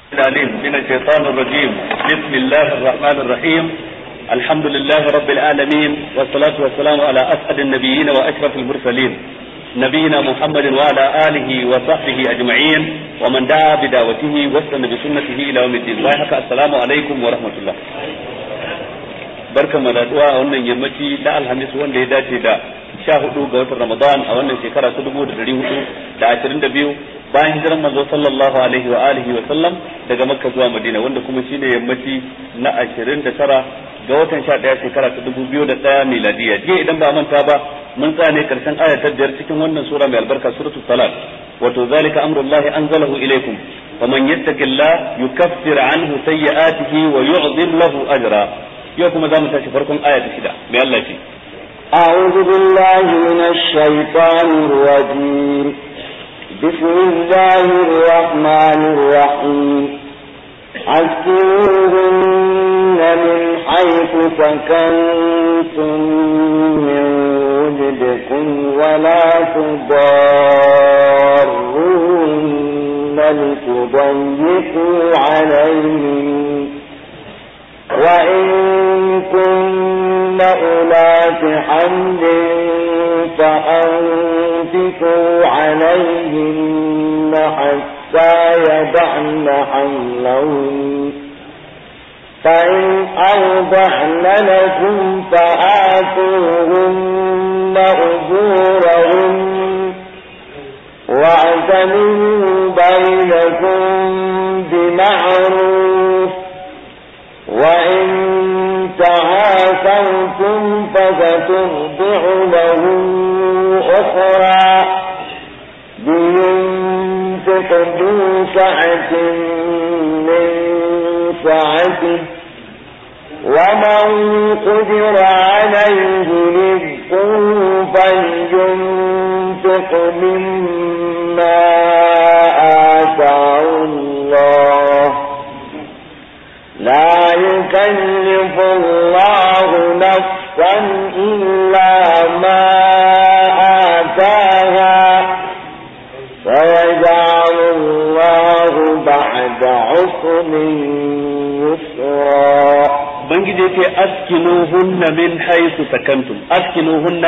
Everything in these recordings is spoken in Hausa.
العليم من الشيطان الرجيم. بسم الله الرحمن الرحيم. الحمد لله رب العالمين، والصلاة والسلام على أسعد النبيين وأشرف المرسلين نبينا محمد وعلى آله وصحبه أجمعين ومن دعا بدعوته واستنى بسنته إلى يوم الدين. السلام عليكم ورحمة الله. barkan mu da du'a a wannan yammaci da alhamis wanda ya dace da 14 ga watan Ramadan a wannan shekara ta 1422 bayan hijiran manzo sallallahu alaihi wa alihi wa sallam daga Makka zuwa Madina, wanda kuma shine yammaci na 29 ga watan 11 shekara ta 2001 miladiya. Jiya idan ba manta ba mun tsane karshen aya ta 5 cikin wannan sura mai albarka suratul Salat. Wato zalika amrullahi anzalahu ilaykum faman yattaqillaha yukaffir anhu sayyi'atihi wa yu'dhim lahu ajra. yau kuma za mu tashi farkon aya ta 6 mai Allah ce a'udhu billahi minash shaitanir rajim bismillahir rahmanir rahim askinuhunna min haythu sakantum min wujdikum wa la tudarruhunna litudayyiqu alayhim وإن كن أولات حمل فأنفقوا عليهن حتى يضعن حملهن فإن أرضعن لكم فآتوهن أجورهن واعتمروا بينكم بمعروف وإن تعاثرتم فسترضع له أخرى لينفق ذو سعة من سعته ومن قدر عليه رزقه فلينفق مما آتاه الله لا يكلف الله نفسا إلا ما آتاها سيجعل الله بعد عسر يسرا. بنجي يتي أسكنوهن من حيث سكنتم. أسكنوهن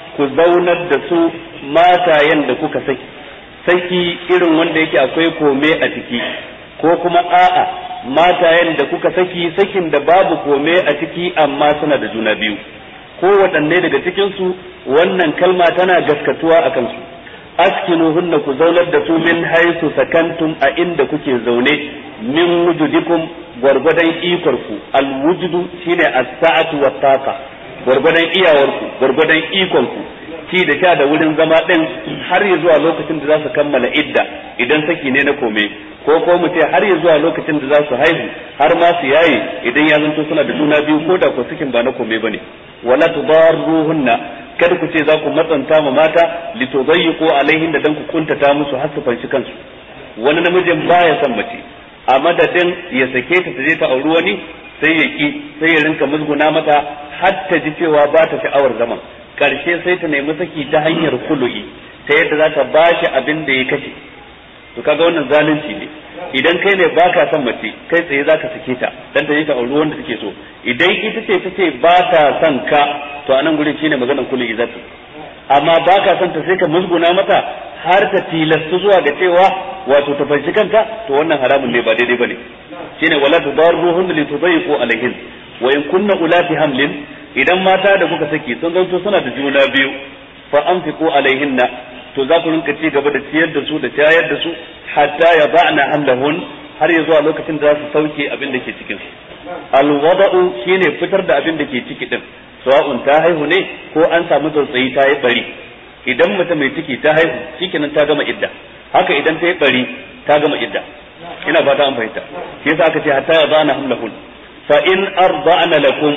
كزونت دسو ماتا يندكو كسكي saki irin wanda yake akwai kome a ciki ko kuma a'a matayen da kuka saki sakin da babu kome a ciki amma suna da juna biyu, ko waɗanne daga cikinsu wannan kalma tana gaskatuwa a kansu. askinuhunna ku zaunar da su min haisu sakantum a inda kuke zaune min wujudikum gwargwadon ikonku. alwujudu shine as-sa'atu wat-taqa, gwargwadon iyawarku gwargwadon ikonku, ci da sha da wurin zama din har ya zuwa lokacin da za su kammala idda idan saki ne na kome, ko mu ce har ya zuwa lokacin da za su haihu har ma su yaye idan ya zanto suna da juna biyu ko da ko sakin ba na kome bane. wala tudarruhunna, kada ku ce za ku matsanta ma mata litudayyiqu alaihin da dan ku kuntata musu har su fanci kansu. wani namijin baya son mace, a madadin ya sake ta je ta auri wani sai ya sai ya rinka musguna mata har ta ji cewa ba ta sha'awar zaman, karshe sai ta nemi saki ta hanyar kulu'i ta yadda za ta bashi abin da ya kace. to kaga wannan zalunci ne. idan kai ne baka son mace kai tsaye zaka sake ta dan ta yi ta auri wanda take so. idan ita ce tace ba ta son ka to anan gurin shine maganar kulu'i zata. amma baka son ta sai ka musguna mata har ta tilasta zuwa ga cewa wato ta fanci kanta, to wannan haramun ne, ba daidai bane. shine wala tudarruhun litudayyiqu alaihin wa in kunna ulati hamlin, idan mata da kuka saki sun zanto suna da juna biyu fa anfiqu alaihinna, to za ku rinka ci gaba da ciyar da su da shayar da su hatta yada'na hamlahun, har ya zuwa lokacin da za su sauke abin da ke cikin su. alwada'u shine fitar da abin da ke ciki din, sawa'un ta haihu ne ko an samu tsautsayi ta yi bari. idan mace mai ciki ta haihu shikenan ta gama idda, haka idan ta yi bari ta gama idda. ina fata an fahimta. shi yasa aka ce hatta yada'na hamlahun. fa in arda'na lakum,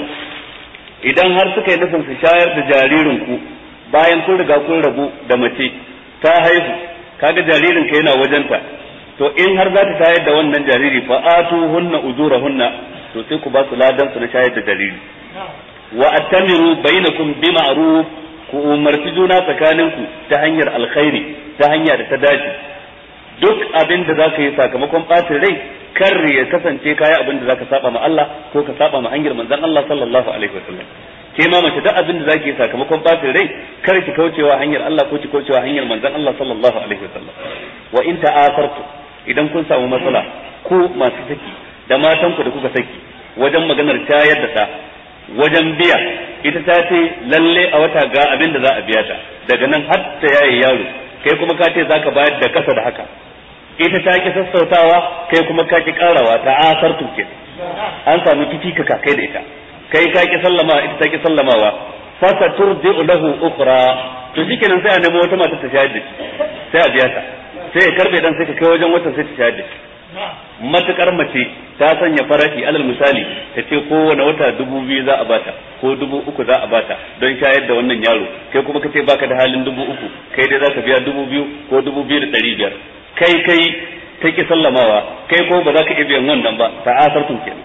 idan har suka yi nufin su shayar da jaririnku bayan kun riga kun rabu da mace ta haihu, kaga jaririnka yana wajenta, to in har za ta shayar da wannan jariri fa atuhunna ujurahunna, to sai ku ba su ladan su na shayar da jariri. wa atamiru bainakum bima'ruf, ku umarci juna tsakaninku ta hanyar alkhairi, ta hanya da ta dace. duk abin da zaka yi sakamakon bacin rai kar ya kasance kai abin da zaka saba ma Allah ko ka saba ma hanyar manzon Allah sallallahu alaihi wasallam ke ma mace duk abin da zaki sakamakon bacin rai kar ki kaucewa hanyar Allah ko ki kaucewa hanyar manzon Allah sallallahu alaihi wasallam wa in ta'asartu idan kun samu matsala ku masu saki da matan ku da kuka saki wajen maganar tayar da ta wajen biya ita ta ce lalle a wata ga abin da za a biya ta daga nan har ta yaye yaro kai kuma ka ce zaka bayar da kasa da haka ita ta ki sassautawa kai kuma ka ki karawa ta'asartu ke an samu kici ka kai da ita kai ka ki sallama ita ta ki sallamawa fa saturdi'u lahu ukhra to shikenan sai a nemo wata mata ta shayar da shi sai a biya ta sai ya karbe dan sai ka kai wajen wata sai ta shayar da shi matukar mace ta sanya farashi alal misali ta ce kowane wata 2,000 za a bata ko 3,000 za a bata don shayar da wannan yaro kai kuma kace baka da halin 3,000 kai dai za ka biya 2,000 ko 2,500 kai ta ki sallamawa kai ko ba za ka iya biyan wannan ba ta asartun kenan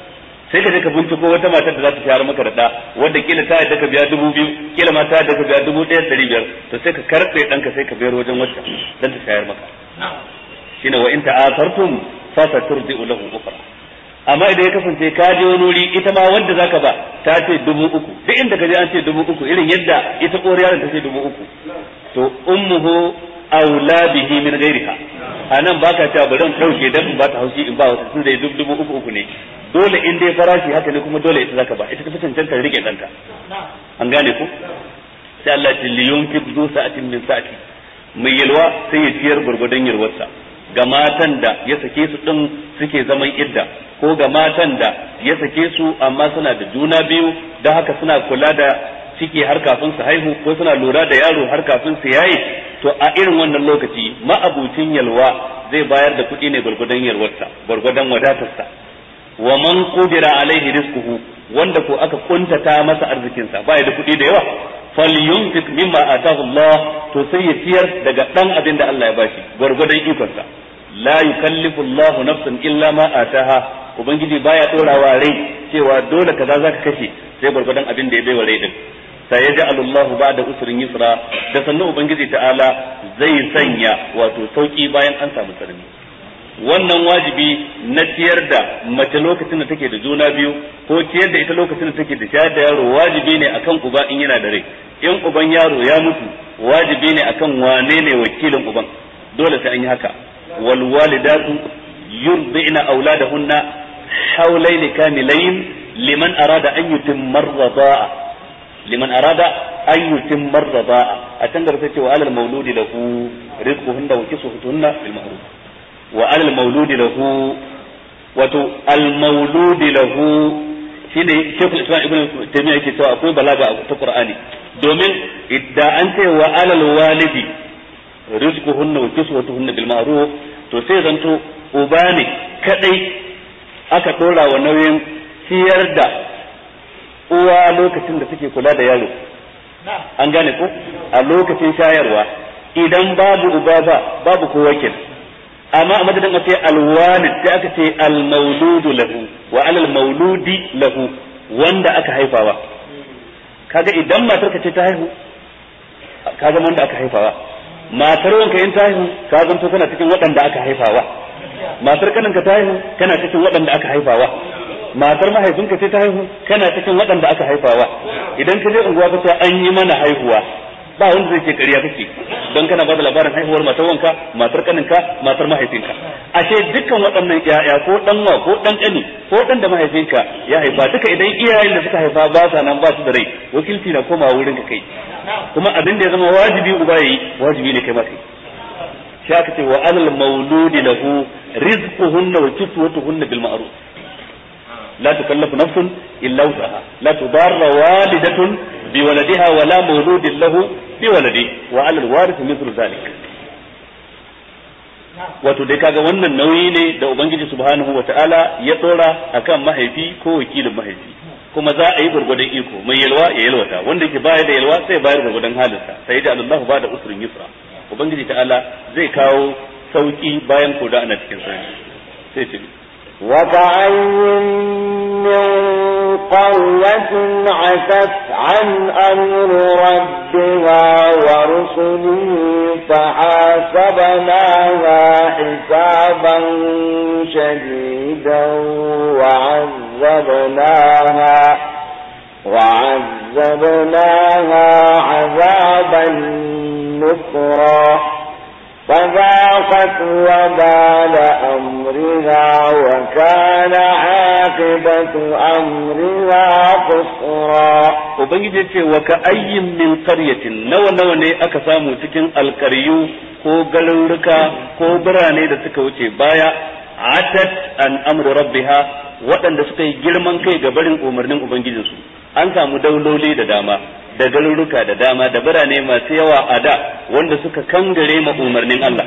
sai ka je ka binciko wata matar da za ta shayar maka da da wanda kila ta yadda ka biya 2,000 kila ma ta yadda ka biya 1,500 to sai ka karbe danka sai ka bayar wajen wacce dan ta shayar maka shine wa in ta'asartum fa saturdi'u lahu ukhra amma idan ya kasance ka je wani wuri ita ma wanda zaka ba ta ce 3,000 duk inda ka je an ce 3,000 irin yadda ita koriyar ta ce 3,000 to ummuhu aula bihi min ghairiha anan baka ta bari in dauke dan ba ta haushi in ba wata tun da duk 3,000 ne dole in dai farashi haka ne kuma dole ita zaka ba ita ta fi cancanta rike danka an gane ku sai Allah ya liyunfiq zu sa'atin min sa'ati mai yalwa sai ya ciyar gurgudan yalwarsa ga matan da ya sake su din suke zaman idda ko ga matan da ya sake su amma suna da juna biyu da haka suna kula da ciki har kafin su haihu ko suna lura da yaro har kafin su yaye to a irin wannan lokaci ma'abucin yalwa zai bayar da kuɗi ne gurgudan yalwarsa gurgudan wadatarsa wa man qudira alaihi rizquhu wanda ko aka kuntata masa arzikinsa baya da kuɗi da yawa falyunfiq mimma atahu Allah to sai ya ciyar daga dan abin da Allah ya bashi gurgudan ikonsa la yukallifu Allah nafsan illa ma ataha ubangiji baya dorawa rai cewa dole kaza zaka kashe sai gurgudan abin da ya baiwa rai din sai ya ja'alu Allah ba'da usrin yusra da sannan ubangiji ta'ala zai sanya wato sauki bayan an samu sarmi wannan wajibi na ciyar da mace lokacin da take da juna biyu ko ciyar da ita lokacin da take da shayar da yaro wajibi ne akan uba in yana da rai in uban yaro ya mutu wajibi ne akan wane ne wakilin uban dole sai an yi haka wal walidatu yurdi'na auladahunna hawlayn kamilayn liman arada an yutimma ar-rida'a a can da sai ce wa alal mauludi lahu rizquhunna wa kiswatuhunna bil ma'ruf wa alal mauludi lahu wato al mauludi lahu shine Sheikhul Islam Ibn Taymiyyah yake cewa akwai balaga a ta Qur'ani domin idan an ce wa alal walidi rizquhunna wa kiswatuhunna bil ma'ruf to sai zanto uba ne kadai aka dora wa nauyin ciyar da uwa lokacin da take kula da yaro an gane ko a lokacin shayarwa idan babu uba babu kowa kenan amma a madadin a ce alwalid sai aka ce almauludu lahu wa alal mauludi lahu wanda aka haifawa kaga idan matar ka ce ta haihu ka zama wanda aka haifawa matar wanka in ta haihu ka zanto kana cikin waɗanda aka haifawa matar kanin ka ta haihu kana cikin waɗanda aka haifawa matar mahaifinka ce ta haihu kana cikin waɗanda aka haifawa idan ka je unguwa ka ce an yi mana haihuwa ba wanda zai ce ƙarya kake don kana ba da labarin haihuwar matar wanka matar kaninka matar mahaifinka ashe dukkan waɗannan ƴaƴa ko ɗanwa ko ɗan ƙani ko ɗan da mahaifinka ya haifa duka idan iyayen da suka haifa ba sa nan ba su da rai wakilci na komawa wurin ka kai kuma abin da ya zama wajibi uba yayi wajibi ne kai ma kai sai aka ce wa alal mauludi lahu rizquhunna wa kiswatuhunna bil ma'ruf لا تكلف نفس إلا وسعها لا تضار والدة بولدها ولا مولود له بولده وعلى الوارث مثل ذلك wato dai kaga wannan nauyi ne da ubangiji subhanahu wataala ya tsora akan mahaifi ko wakilin mahaifi kuma za a yi gurgurdan iko mai yalwa ya yalwata wanda yake bayar da yalwa sai bayar gurgurdan halinsa sai da Allah ba da usrin yusra ubangiji ta'ala zai kawo sauki bayan koda ana cikin sanyi sai ce وكأين من قرية عتت عن أمر ربها ورسله فحاسبناها حسابا شديدا وعذبناها عذابا نكرا فذاقت وبال أمرها وكان عاقبة أمرها خسرا. Ubangiji ce wa ka ayyin min qaryatin nawa ne aka samu cikin alqaryu ko garuruka ko birane da suka wuce baya atat an amru rabbiha waɗanda suka yi girman kai ga barin umarnin ubangijinsu. An samu dauloli da dama da garuruka da dama da birane masu yawa a da wanda suka kangare ma umarnin Allah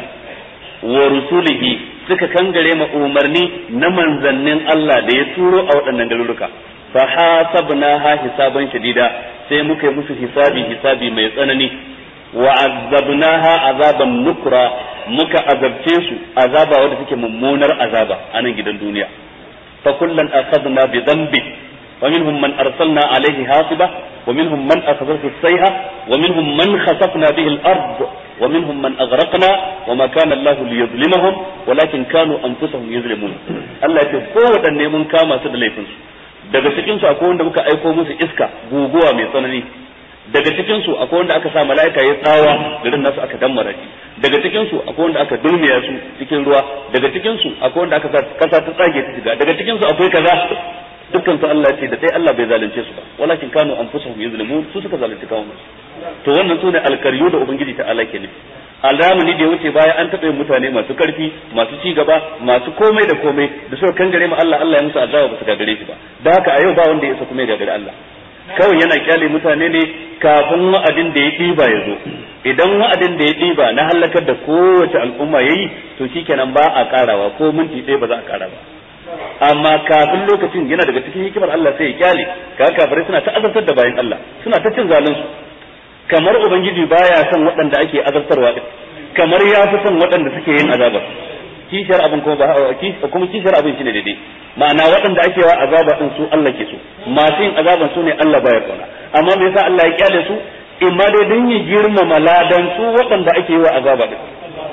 wa rusulihi suka kangare ma umarni na manzannin Allah da ya turo a waɗannan garuruka fa hasabnaha hisaban shadida sai muka yi musu hisabi mai tsanani wa azabnaha azaban nukra muka azabce su azaba wanda take mummunar azaba a nan gidan duniya fa kullan akhadna bi dhanbi ومنهم من أرسلنا عليه حاصبة ومنهم من أخذته الصيحة ومنهم من خسفنا به الأرض ومنهم من أغرقنا وما كان الله ليظلمهم ولكن كانوا أنفسهم يظلمون الله يقول قوة النيمون كاما سدليفنس daga cikin su akwai wanda muka aiko musu iska guguwa mai tsanani daga cikin su akwai wanda aka sa malaika ya tsawa garin nasu aka dammara shi daga cikin su akwai wanda aka dulmiya su cikin ruwa daga cikin su akwai wanda aka sa kasa ta tsage ta shiga daga cikin su akwai kaza dukkan su Allah ce da sai Allah bai zalunce su ba walakin kanu anfusuhum yuzlimun su suka zalunci kawunan to wannan sune alkaryu da ubangiji ta Allah ke nufi alramani da ya wuce baya an taɓa mutane masu karfi masu ci gaba masu komai da komai da suka kangare mu Allah ya musu azaba ba su gagare shi ba da haka a yau ba wanda ya isa kuma ya gagare Allah kawai yana kyale mutane ne kafin wa'adin da ya diba ya zo idan wa'adin da ya diba na halakar da kowace al'umma yayi to shikenan ba a karawa ko minti ɗaya ba za a kara ba amma kafin lokacin yana daga cikin hikimar Allah sai ya kyale kafirai suna ta azabtar da bayan Allah suna ta cin zalunsu kamar ubangiji baya son waɗanda ake azabtarwa din kamar ya fi son waɗanda suke yin azaba kishiyar abin kuma kishiyar abin shine daidai ma'ana waɗanda ake wa azaba din su Allah ke so masu yin azaban su ne Allah baya kauna amma me yasa Allah ya kyale su imma dai dan ya girmama ladan su waɗanda ake yi wa azaba din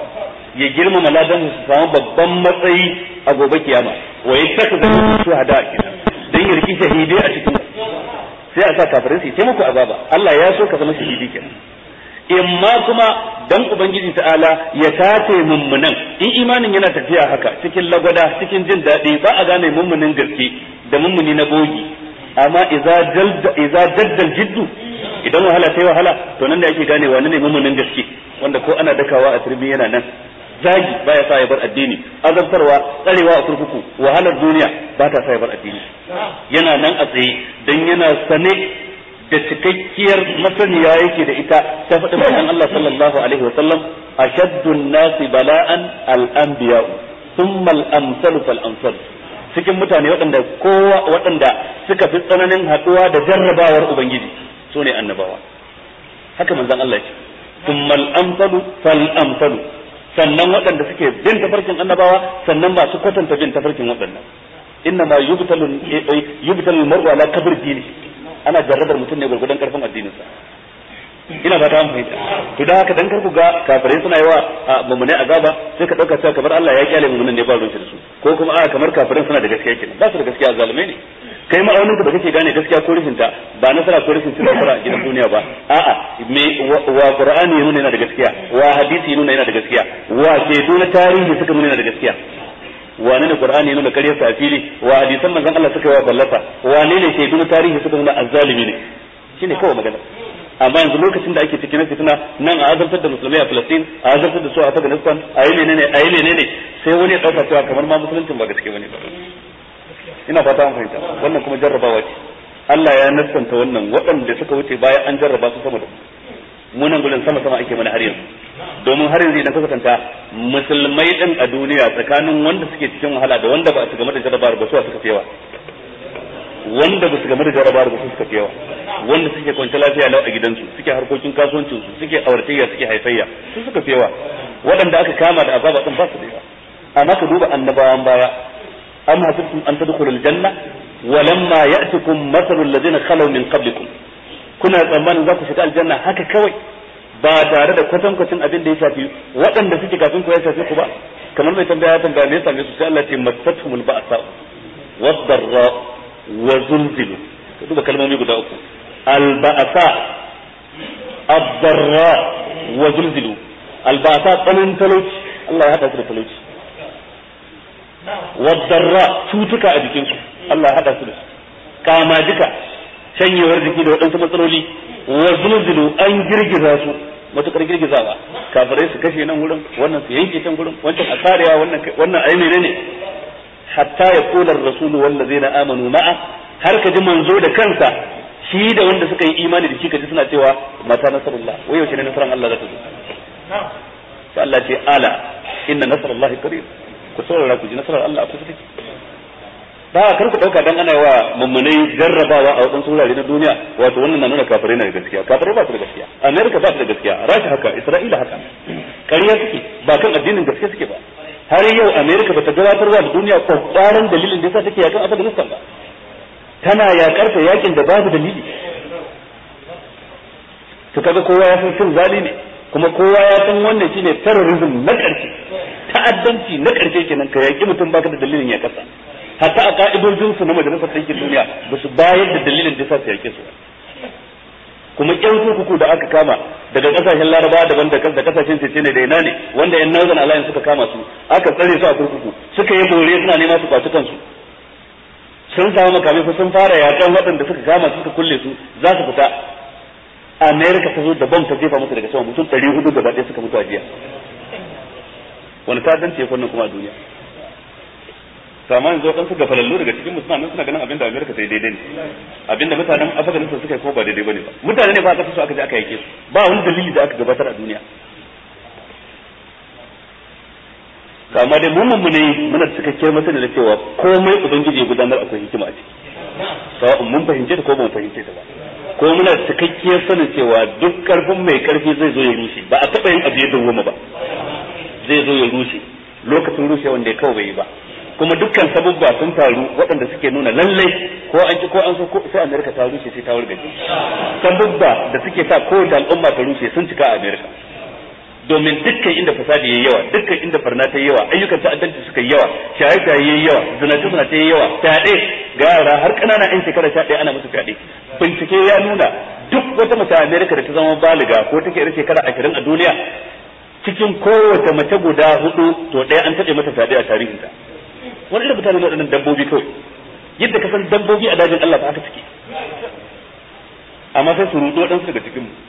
ya girmama ladan su samu babban matsayi a gobe kiyama wa yattakhidhu shuhada kenan dan ya riki shahidai a cikin sai a sa kafirai su taimako azaba Allah ya so ka zama shahidi kenan imma kuma dan ubangiji ta'ala ya tace mummunan in imanin yana tafiya haka cikin lagwada cikin jin daɗi ba a gane mummunin gaske da mummuni na bogi amma idza jaddal jiddu idan wahala sai wahala to nan da yake gane wani ne mummunin gaske wanda ko ana dakawa a turbi yana nan zagi baya sa ya bar addini azabtarwa tsarewa a kurkuku wahalar duniya ba ta sa ya bar addini yana nan a tsaye dan yana sane da cikakkiyar masaniya yake da ita ta faɗin manzon Allah sallallahu alaihi wa sallam ashaddun nasi bala'an al-anbiya thumma al-amsal fal-amsal cikin mutane waɗanda suka fi tsananin haɗuwa da jarrabawar ubangiji sune annabawa haka manzon Allah ya ce thumma al-amsal fal-amsal sannan waɗanda suke bin tafarkin annabawa sannan masu kwatanta bin tafarkin waɗannan inna ma yubtalu mar'u ala kabr dini ana jarrabar mutum ne gurgudan karfin addinin sa ina ba ta fahimta to da haka dan karku ga kafirai suna yawa mumune azaba sai ka dauka cewa kamar Allah ya kyale mumunan ne ba ruwan da su ko kuma kamar kafirai suna da gaskiya kenan ba su da gaskiya zalimai ne kai ma'aunin ka da kake gane gaskiya ko rishin ta ba nasara ko rishin nasara a gidan duniya ba a'a me wa qur'ani ya nuna yana da gaskiya wa hadisi ya nuna yana da gaskiya wa shaidu na tarihi suka nuna yana da gaskiya wane ne qur'ani ya nuna ƙaryar sa a fili wa hadisan manzon Allah suka yi wa ballata wane ne shaidu na tarihi suka nuna azzalimi ne shine kawai magana amma yanzu lokacin da ake cikin fitina nan a azabtar da musulmai a Palestine a azabtar da su a Afghanistan a yi menene sai wani ya dauka cewa kamar ma musuluncin ba gaske bane ba ina fata an fahimta wannan kuma jarrabawa ce Allah ya nassanta wannan waɗanda suka wuce bayan an jarraba su sama da mu nan gurin sama ake mana har yanzu domin har yanzu idan ka kwatanta musulmai din a duniya tsakanin wanda suke cikin wahala da wanda ba su game da jarrabawar ba su suka fi yawa wanda ba su game da jarrabawar ba su suka fi yawa wanda suke kwance lafiya lau a gidansu suke harkokin kasuwancin su suke auratayya suke haifayya su suka fi yawa waɗanda aka kama da azaba din ba su da yawa amma ka duba annabawan baya am hasibtum an tadkhulul janna walamma ya'tikum mathalul ladina khalaw min qablikum kuna tsammanin za ku shiga aljanna haka kawai ba tare da kwatankwacin abin da ya shafi waɗanda suke kafin ku ya shafi ku ba kamar mai tambaya ya tambaya me yasa me su sai Allah ya ce massatuhumul ba'sa wad-darra wa zulzilu duba kalmomi guda uku al-ba'sa ad-darra wa zulzilu al-ba'sa tsanin talauci Allah ya hada su da talauci wad-darra cutuka a jikin su Allah ya hada su da kama jika shanyewar jiki da waɗansu matsaloli wa zulzilu an girgiza su matukar girgizawa kafirai su kashe nan wurin wannan su yanke can wurin wancan a karewa wannan ayi menene hatta ya kula ar-rasul wal ladzina amanu ma'a har ka ji manzo da kansa shi da wanda suka yi imani da shi kaji suna cewa mata nasarullah wai yaushe ne nasaran Allah za ta zo sai Allah ce ala inna nasrullahi qarib ku saurara ku ji nasarar Allah ku take ba kar ku dauka dan ana wa mummunai jarrabawa a wadansu wurare na duniya wato wannan na nuna kafirai na da gaskiya kafirai ba su da gaskiya America ba su da gaskiya Rasha haka Isra'ila haka ƙarya suke ba kan addinin gaskiya suke ba har yau America bata gabatarwa da duniya kwakwaran dalilin da yasa take yakan Afghanistan ba tana yakar ta yakin da babu dalili to kaga kowa ya san cin zali ne kuma kowa ya san wannan shine terrorism na ƙarshe ta'addanci na ƙarshe kenan ka yaki mutum baka da dalilin ya kasa hatta a ka'idojin su na majalisar ɗinkin duniya ba su bayar da dalilin da sa su yake su kuma ƴan kurkuku da aka kama daga kasashen Larabawa daban da kasashen Cece ne da ina ne wanda ƴan Northern Alliance suka kama su aka tsare su a kurkuku suka yi bore suna nema su kwaci kansu sun samu makamai ko sun fara yakan waɗanda suka kama suka kulle su za su fita America ta zo da bom ta jefa musu daga sama mutum 400 gaba ɗaya suka mutu a jiya wani ta'addanci ya kunna kuma a duniya saman zo dan suka falallu daga cikin musulman suna ganin abinda America ta yi daidai ne abinda mutanen Afghanistan suka yi ko ba daidai bane ba mutane ne ba aka so aka je aka yake su ba wani dalili da aka gabatar a duniya kama dai mun ne muna cikakkiyar masana da cewa komai ubangiji ya gudanar akwai hikima a ciki sawa'un mun fahimce ta ko ba mu fahimce ta ba ko muna cikakkiyar sanin cewa duk karfin mai karfi zai zo ya rushe ba a taɓa yin abu ya dawwama ba zai zo ya rushe lokacin rushe wanda ya kawai bai yi ba kuma dukkan sabubba sun faru waɗanda suke nuna lallai ko an ci ko an so ko sai America ta rushe sai ta wargaje sabubba da suke sa ko da al'umma ta rushe sun cika a America domin dukkan inda fasadi yayi yawa dukkan inda barna ta yawa ayyukan ta'addanci suka yi yawa shaye-shaye yayi yawa zina ta yayi yawa fyaɗe ga yara har ƙanana ɗan shekara 11 ana musu fyaɗe bincike ya nuna duk wata mace a America da ta zama baliga ko take da shekara 20 a duniya cikin kowace mace guda 4 to ɗaya an taɓa mata fyaɗe a tarihinta wani da mutane waɗannan dabbobi kawai yadda ka san dabbobi a dajin Allah ba haka suke amma sai su rudo waɗansu daga cikin mu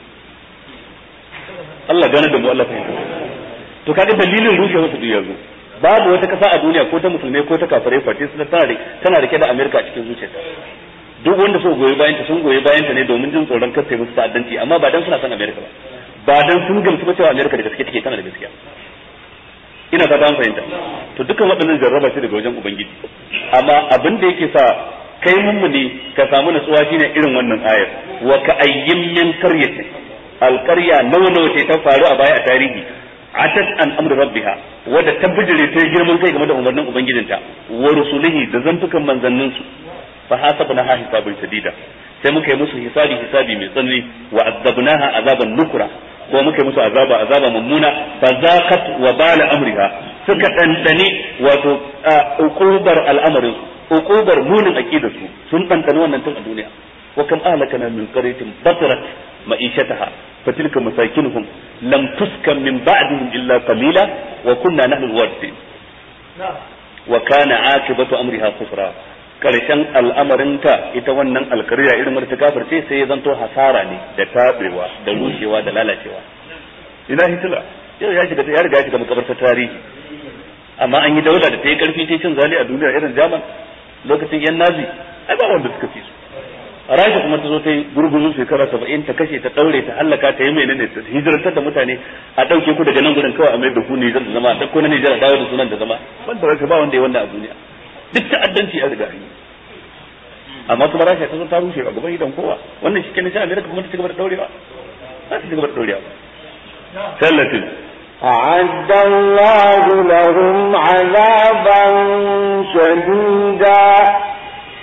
Allah gane da mu Allah fahimta to kaga dalilin rushe wasu duk yanzu babu wata kasa a duniya ko ta musulmai ko ta kafirai face su tana rike da America a cikin zuciyarta duk wanda so goyi bayan ta sun goyi bayan ta ne domin jin tsoron kar ta musu ta'addanci amma ba dan suna san America ba dan sun gamsu ba cewa America da gaske take tana da gaskiya ina fata an fahimta to dukkan waɗannan jarraba ce daga wajen ubangiji amma abin da yake sa kai mummuni ka samu nutsuwa shine irin wannan ayar wa ka ayyin min qaryatin alqarya nawa ce ta faru a baya a tarihi atat an amri rabbiha wadda tabbijire ta girman kai game da umarnin ubangijinta wa rusulihi da zantukan manzannin su fa hasabna ha hisabun shadida sai muka yi musu hisabi mai tsanani wa azabnaha azaban nukra ko muka yi musu azaba mummuna fa zaqat wa bala amriha suka dandane wato uqubar al'amarin uqubar munin aqidar su sun dandane wannan tun a duniya wa kam ahlakana min qaryatin batarat ma'ishataha fatilka masakinuhum lam tuskan min ba'dihim illa qalila wa kunna nahnu al-warithin wa kana aqibatu amriha kufra karshen al'amarinta ita wannan alkariya irin wadda ta kafirce sai ya zanto hasara ne da tabewa da rushewa da lalacewa ina hitila yau ya riga ya shiga makabartar tarihi amma an yi daula da ta yi karfi ta cin zali a duniya irin Jaman lokacin yan Nazi ai ba wanda suka fi su Rasha kuma ta zo ta yi gurguzu shekara 70 ta kashe ta daure ta hallaka ta yi menene ta hijiratar da mutane a dauke ku daga nan gurin kawai a mai da ku Nijar da zama a dauko na Nijar a dawo da sunan da zama wanda Rasha ba wanda ya wanda a duniya duk ta'addanci a riga yi amma kuma Rasha ta zo ta rushe a gaban idan kowa wannan shi kenan sai America kuma ta cigaba da daurewa za ta cigaba da daurewa sallatin أعد الله لهم عذابا شديدا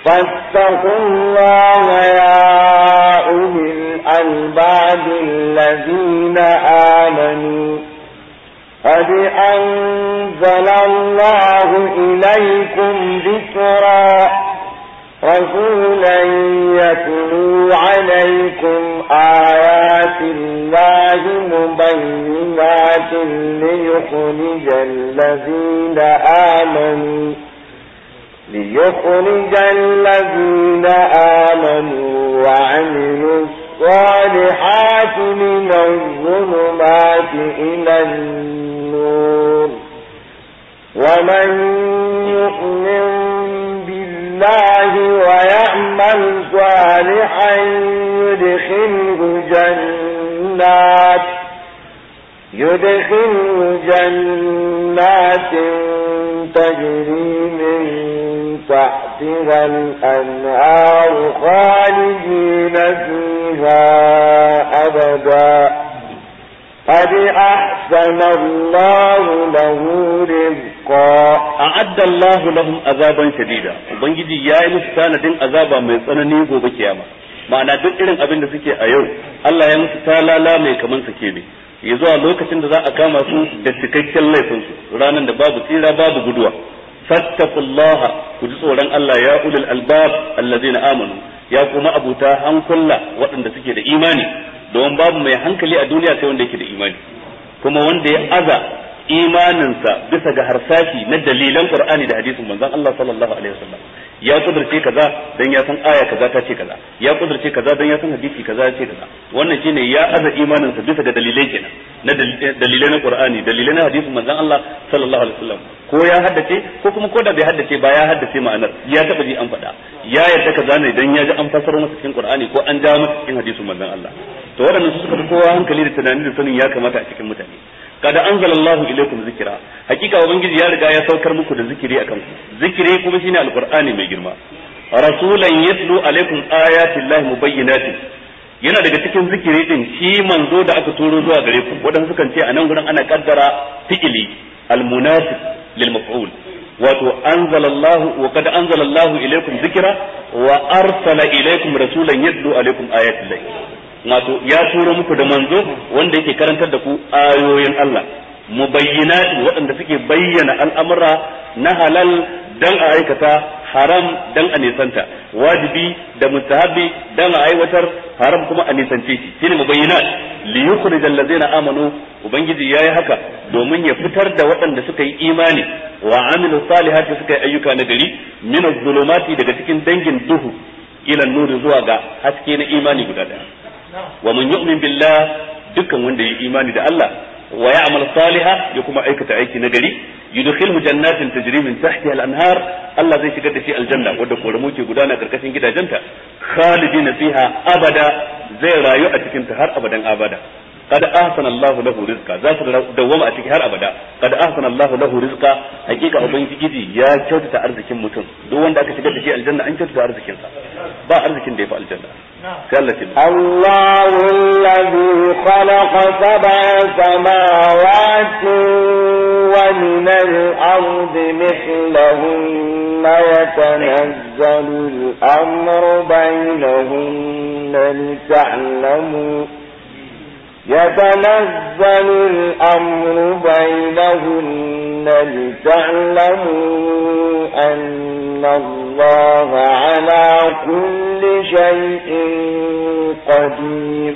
فاتقوا الله يا أولي الألباب الذين آمنوا قد أنزل الله إليكم ذكرا رسولا يتلو عليكم آيات الله مبينات ليخرج الذين آمنوا وعملوا الصالحات من الظلمات إلى النور ومن يؤمن بالله ويعمل صالحا يدخله جنات تجري من تحتها الأنهار خالدين فيها أبدا قد أحسن الله له رزقا أعد الله لهم عذابا شديدا ubangiji yayi musu tanadin azaba mai tsanani gobe kiyama ma'ana duk irin abin da suke a yau Allah ya musu talala mai kaman sake ne ya zuwa lokacin da za a kama su da cikakken laifin su ranan da babu tsira babu guduwa fattaqullaha ku ji tsoron Allah ya ulul albab allazina amanu ya kuma abuta hankula waɗanda suke da imani don babu mai hankali a duniya sai wanda yake da imani kuma wanda ya aza imaninsa bisa ga harsashi na dalilan Qur'ani da hadisin manzon Allah sallallahu alaihi wasallam ya kudurce kaza dan ya san aya kaza ta ce kaza ya kudurce kaza dan ya san hadisi kaza ya ce kaza wannan shine ya aza imaninsa bisa ga dalilai kenan na dalilai na Qur'ani dalilai na hadisin manzon Allah sallallahu alaihi wasallam ko ya haddace ko kuma ko da bai haddace ba ya haddace ma'anar ya taba ji an faɗa ya yadda kaza ne dan ya ji an fassara masa cikin Qur'ani ko an ja masa cikin hadisin manzon Allah to waɗannan su suka fi kowa hankali da tunani da sanin ya kamata a cikin mutane kada anzalallahu ilaikum zikra hakika ubangiji ya riga ya saukar muku da zikiri akan ku zikiri kuma shine alqur'ani mai girma rasulan yatlu alaikum ayati llahi mubayyinatin yana daga cikin zikiri din shi manzo da aka turo zuwa gare ku wadanda sukan ce anan gurin ana kaddara fi'ili almunasib lil maf'ul wato anzalallahu wa qad anzalallahu ilaikum zikra wa arsala ilaikum rasulan yatlu alaikum ayati llahi wato ya turo muku da manzo wanda yake karantar da ku ayoyin Allah mubayyinat waɗanda suke bayyana al'amura na halal dan a aikata haram dan a nisanta wajibi da mustahabi dan a aiwatar haram kuma a nisance shi shine mubayyinat li yukhrijal ladzina amanu ubangiji yayi haka domin ya fitar da waɗanda suka yi imani wa amilu salihati suka yi ayyuka na gari min az-zulumati daga cikin dangin duhu ila nuri zuwa ga haske na imani guda daya wa man yu'min billah dukkan wanda ya imani da Allah wa ya'mal salihan ya kuma aikata aiki nagari yudkhilhu jannatin tajri min tahtiha al-anhar Allah zai shigar da shi aljanna wanda koramu ke gudana karkashin gidajenta khalidina fiha abada zai rayu a cikin ta har abadan abada قد أحسن الله له رزقا ذات دوما أتيك هر أبدا قد أحسن الله له رزقا حقيقة أبنجي يا كوتة أرزك متن دون ذاك تجد شيء الجنة أنت كوتة أرزك إنسا با أرزك دي الجنة الله الذي خلق 7 سماوات ومن الأرض مثلهن يتنزل الأمر بينهن لتعلموا أن الله على كل شيء قدير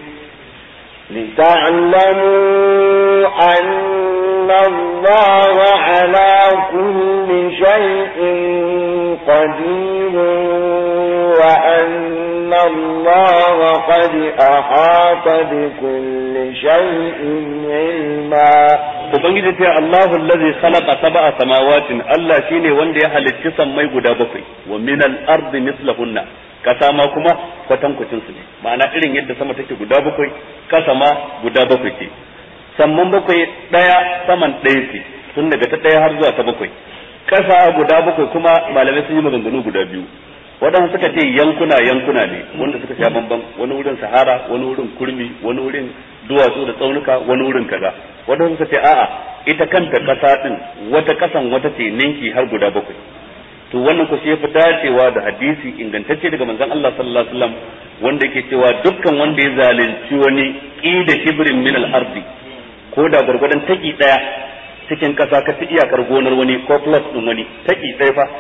وأن الله قد أحاط بكل شيء علما ubangiji ta Allahu allazi khalaqa 7 samawatin Allah shine wanda ya halicci sammai guda 7 wa minal ardi mislahunna kasa ma kuma kwatankwacin su ne ma'ana irin yadda sama take guda 7 kasa ma guda 7 ce samman 7 daya saman daya ce tun daga ta daya har zuwa ta 7 kasa guda 7 kuma malamai sun yi maganganu guda biyu waɗanda suka ce yankuna ne wanda suka sha bamban wani wurin sahara wani wurin kurmi wani wurin duwatsu da tsaunuka wani wurin kaza waɗanda suka ce a'a ita kanta ƙasa din wata ƙasan wata ce ninki har guda 7 to wannan ku shi fi dacewa da hadisi ingantacce daga manzon Allah sallallahu alaihi wasallam wanda yake cewa dukkan wanda ya zalunci wani qida kibrin min al-ardi ko da gurgurdan taki daya cikin kasa ka ta iyakar gonar wani ko plot din wani taki daya fa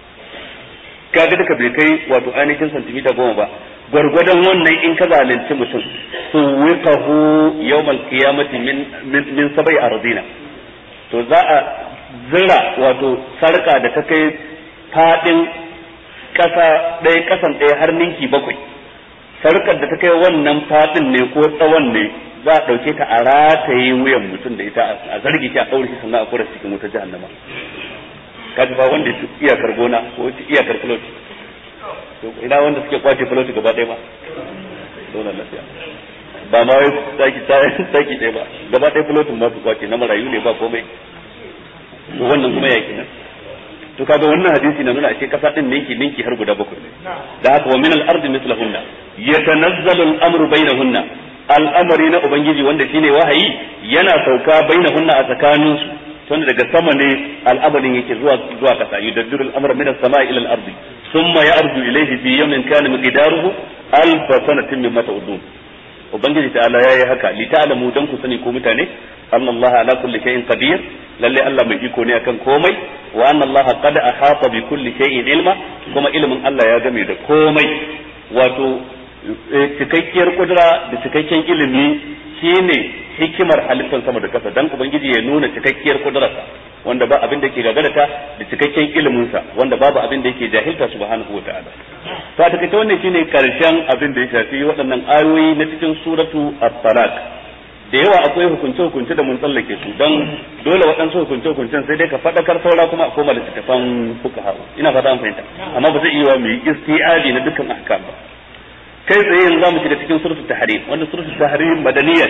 kaga duka bai kai wato ainihin santimita 10 ba gurgurdan wannan in ka zalunci mutum to wiqahu yawmal qiyamati min sab'i ardina to za a zira wato sarka da ta kai fadin kasa ɗaya kasan ɗaya har ninki 7 sarkar da ta kai wannan fadin ne ko tsawon ne za a ɗauke ta a rataye wuyan mutum da ita a zargi shi a ɗaure shi sannan a kura cikin wutar jahannama kaji ba wanda ya iyakar gona ko iyakar filoti ina wanda suke kwace filoti gaba ɗaya ba dole lafiya ba ma wai saki ɗaya ba gaba ɗaya filotin ma su kwace na marayu ne ba komai to wannan kuma yaki nan to kaga wannan hadisi na nuna ashe kasa din ninki har guda 7 da haka wa min al-ardi mislahunna yatanazzalu al-amru bainahunna al'amari na ubangiji wanda shine wahayi yana sauka bainahunna a tsakanin su tunda daga sama ne al'amarin yake zuwa kasa yudaddiru al-amra min as-sama'i ila al-ardi thumma ya'ruju ilayhi fi yawmin kana miqdaruhu alf sanatin mimma ta'udun ubangiji ta'ala yayi haka li ta'lamu dan ku sani ko mutane annallaha ala kulli shay'in qadir lalle Allah mai iko ne akan komai wa annallaha qad ahata bi kulli shay'in ilma kuma ilimin Allah ya game da komai wato cikakkiyar kudura da cikakken ilimi shine hikimar halittar sama da kasa dan ubangiji ya nuna cikakkiyar kudurarsa wanda ba abin da yake gagarata da cikakken ilimin sa wanda babu abin da yake jahilta subhanahu wataala to a takaice wannan shine karshen abin da ya shafi waɗannan ayoyi na cikin suratu at-talaq da yawa akwai hukunce-hukunce da mun tsallake su don dole waɗansu hukunce-hukuncen sai dai ka faɗakar saura kuma a koma da littattafan fuqaha ina fata an fahimta amma ba zai iya mu yi isti'adi na dukkan ahkam ba kai tsaye yanzu zamu shiga cikin suratul tahrim wannan suratul tahrim madaniyya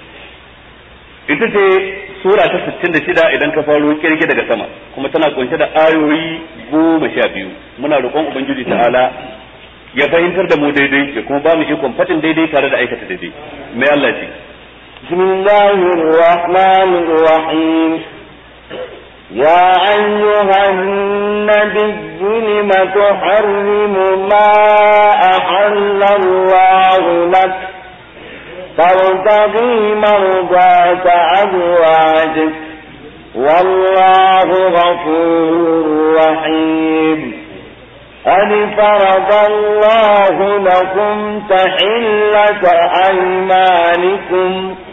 ita ce sura ta 66 idan ka faro kirge daga sama kuma tana kunshe da ayoyi 12 muna roƙon ubangiji ta'ala ya fahimtar da mu daidai ya kuma ba mu ikon faɗin daidai tare da aikata daidai mai Allah ce بسم الله الرحمن الرحيم يا أيها النبي لم تحرم ما أحل الله لك تبتغي مرضات أزواجك والله غفور رحيم قد فرض الله لكم تحلة أيمانكم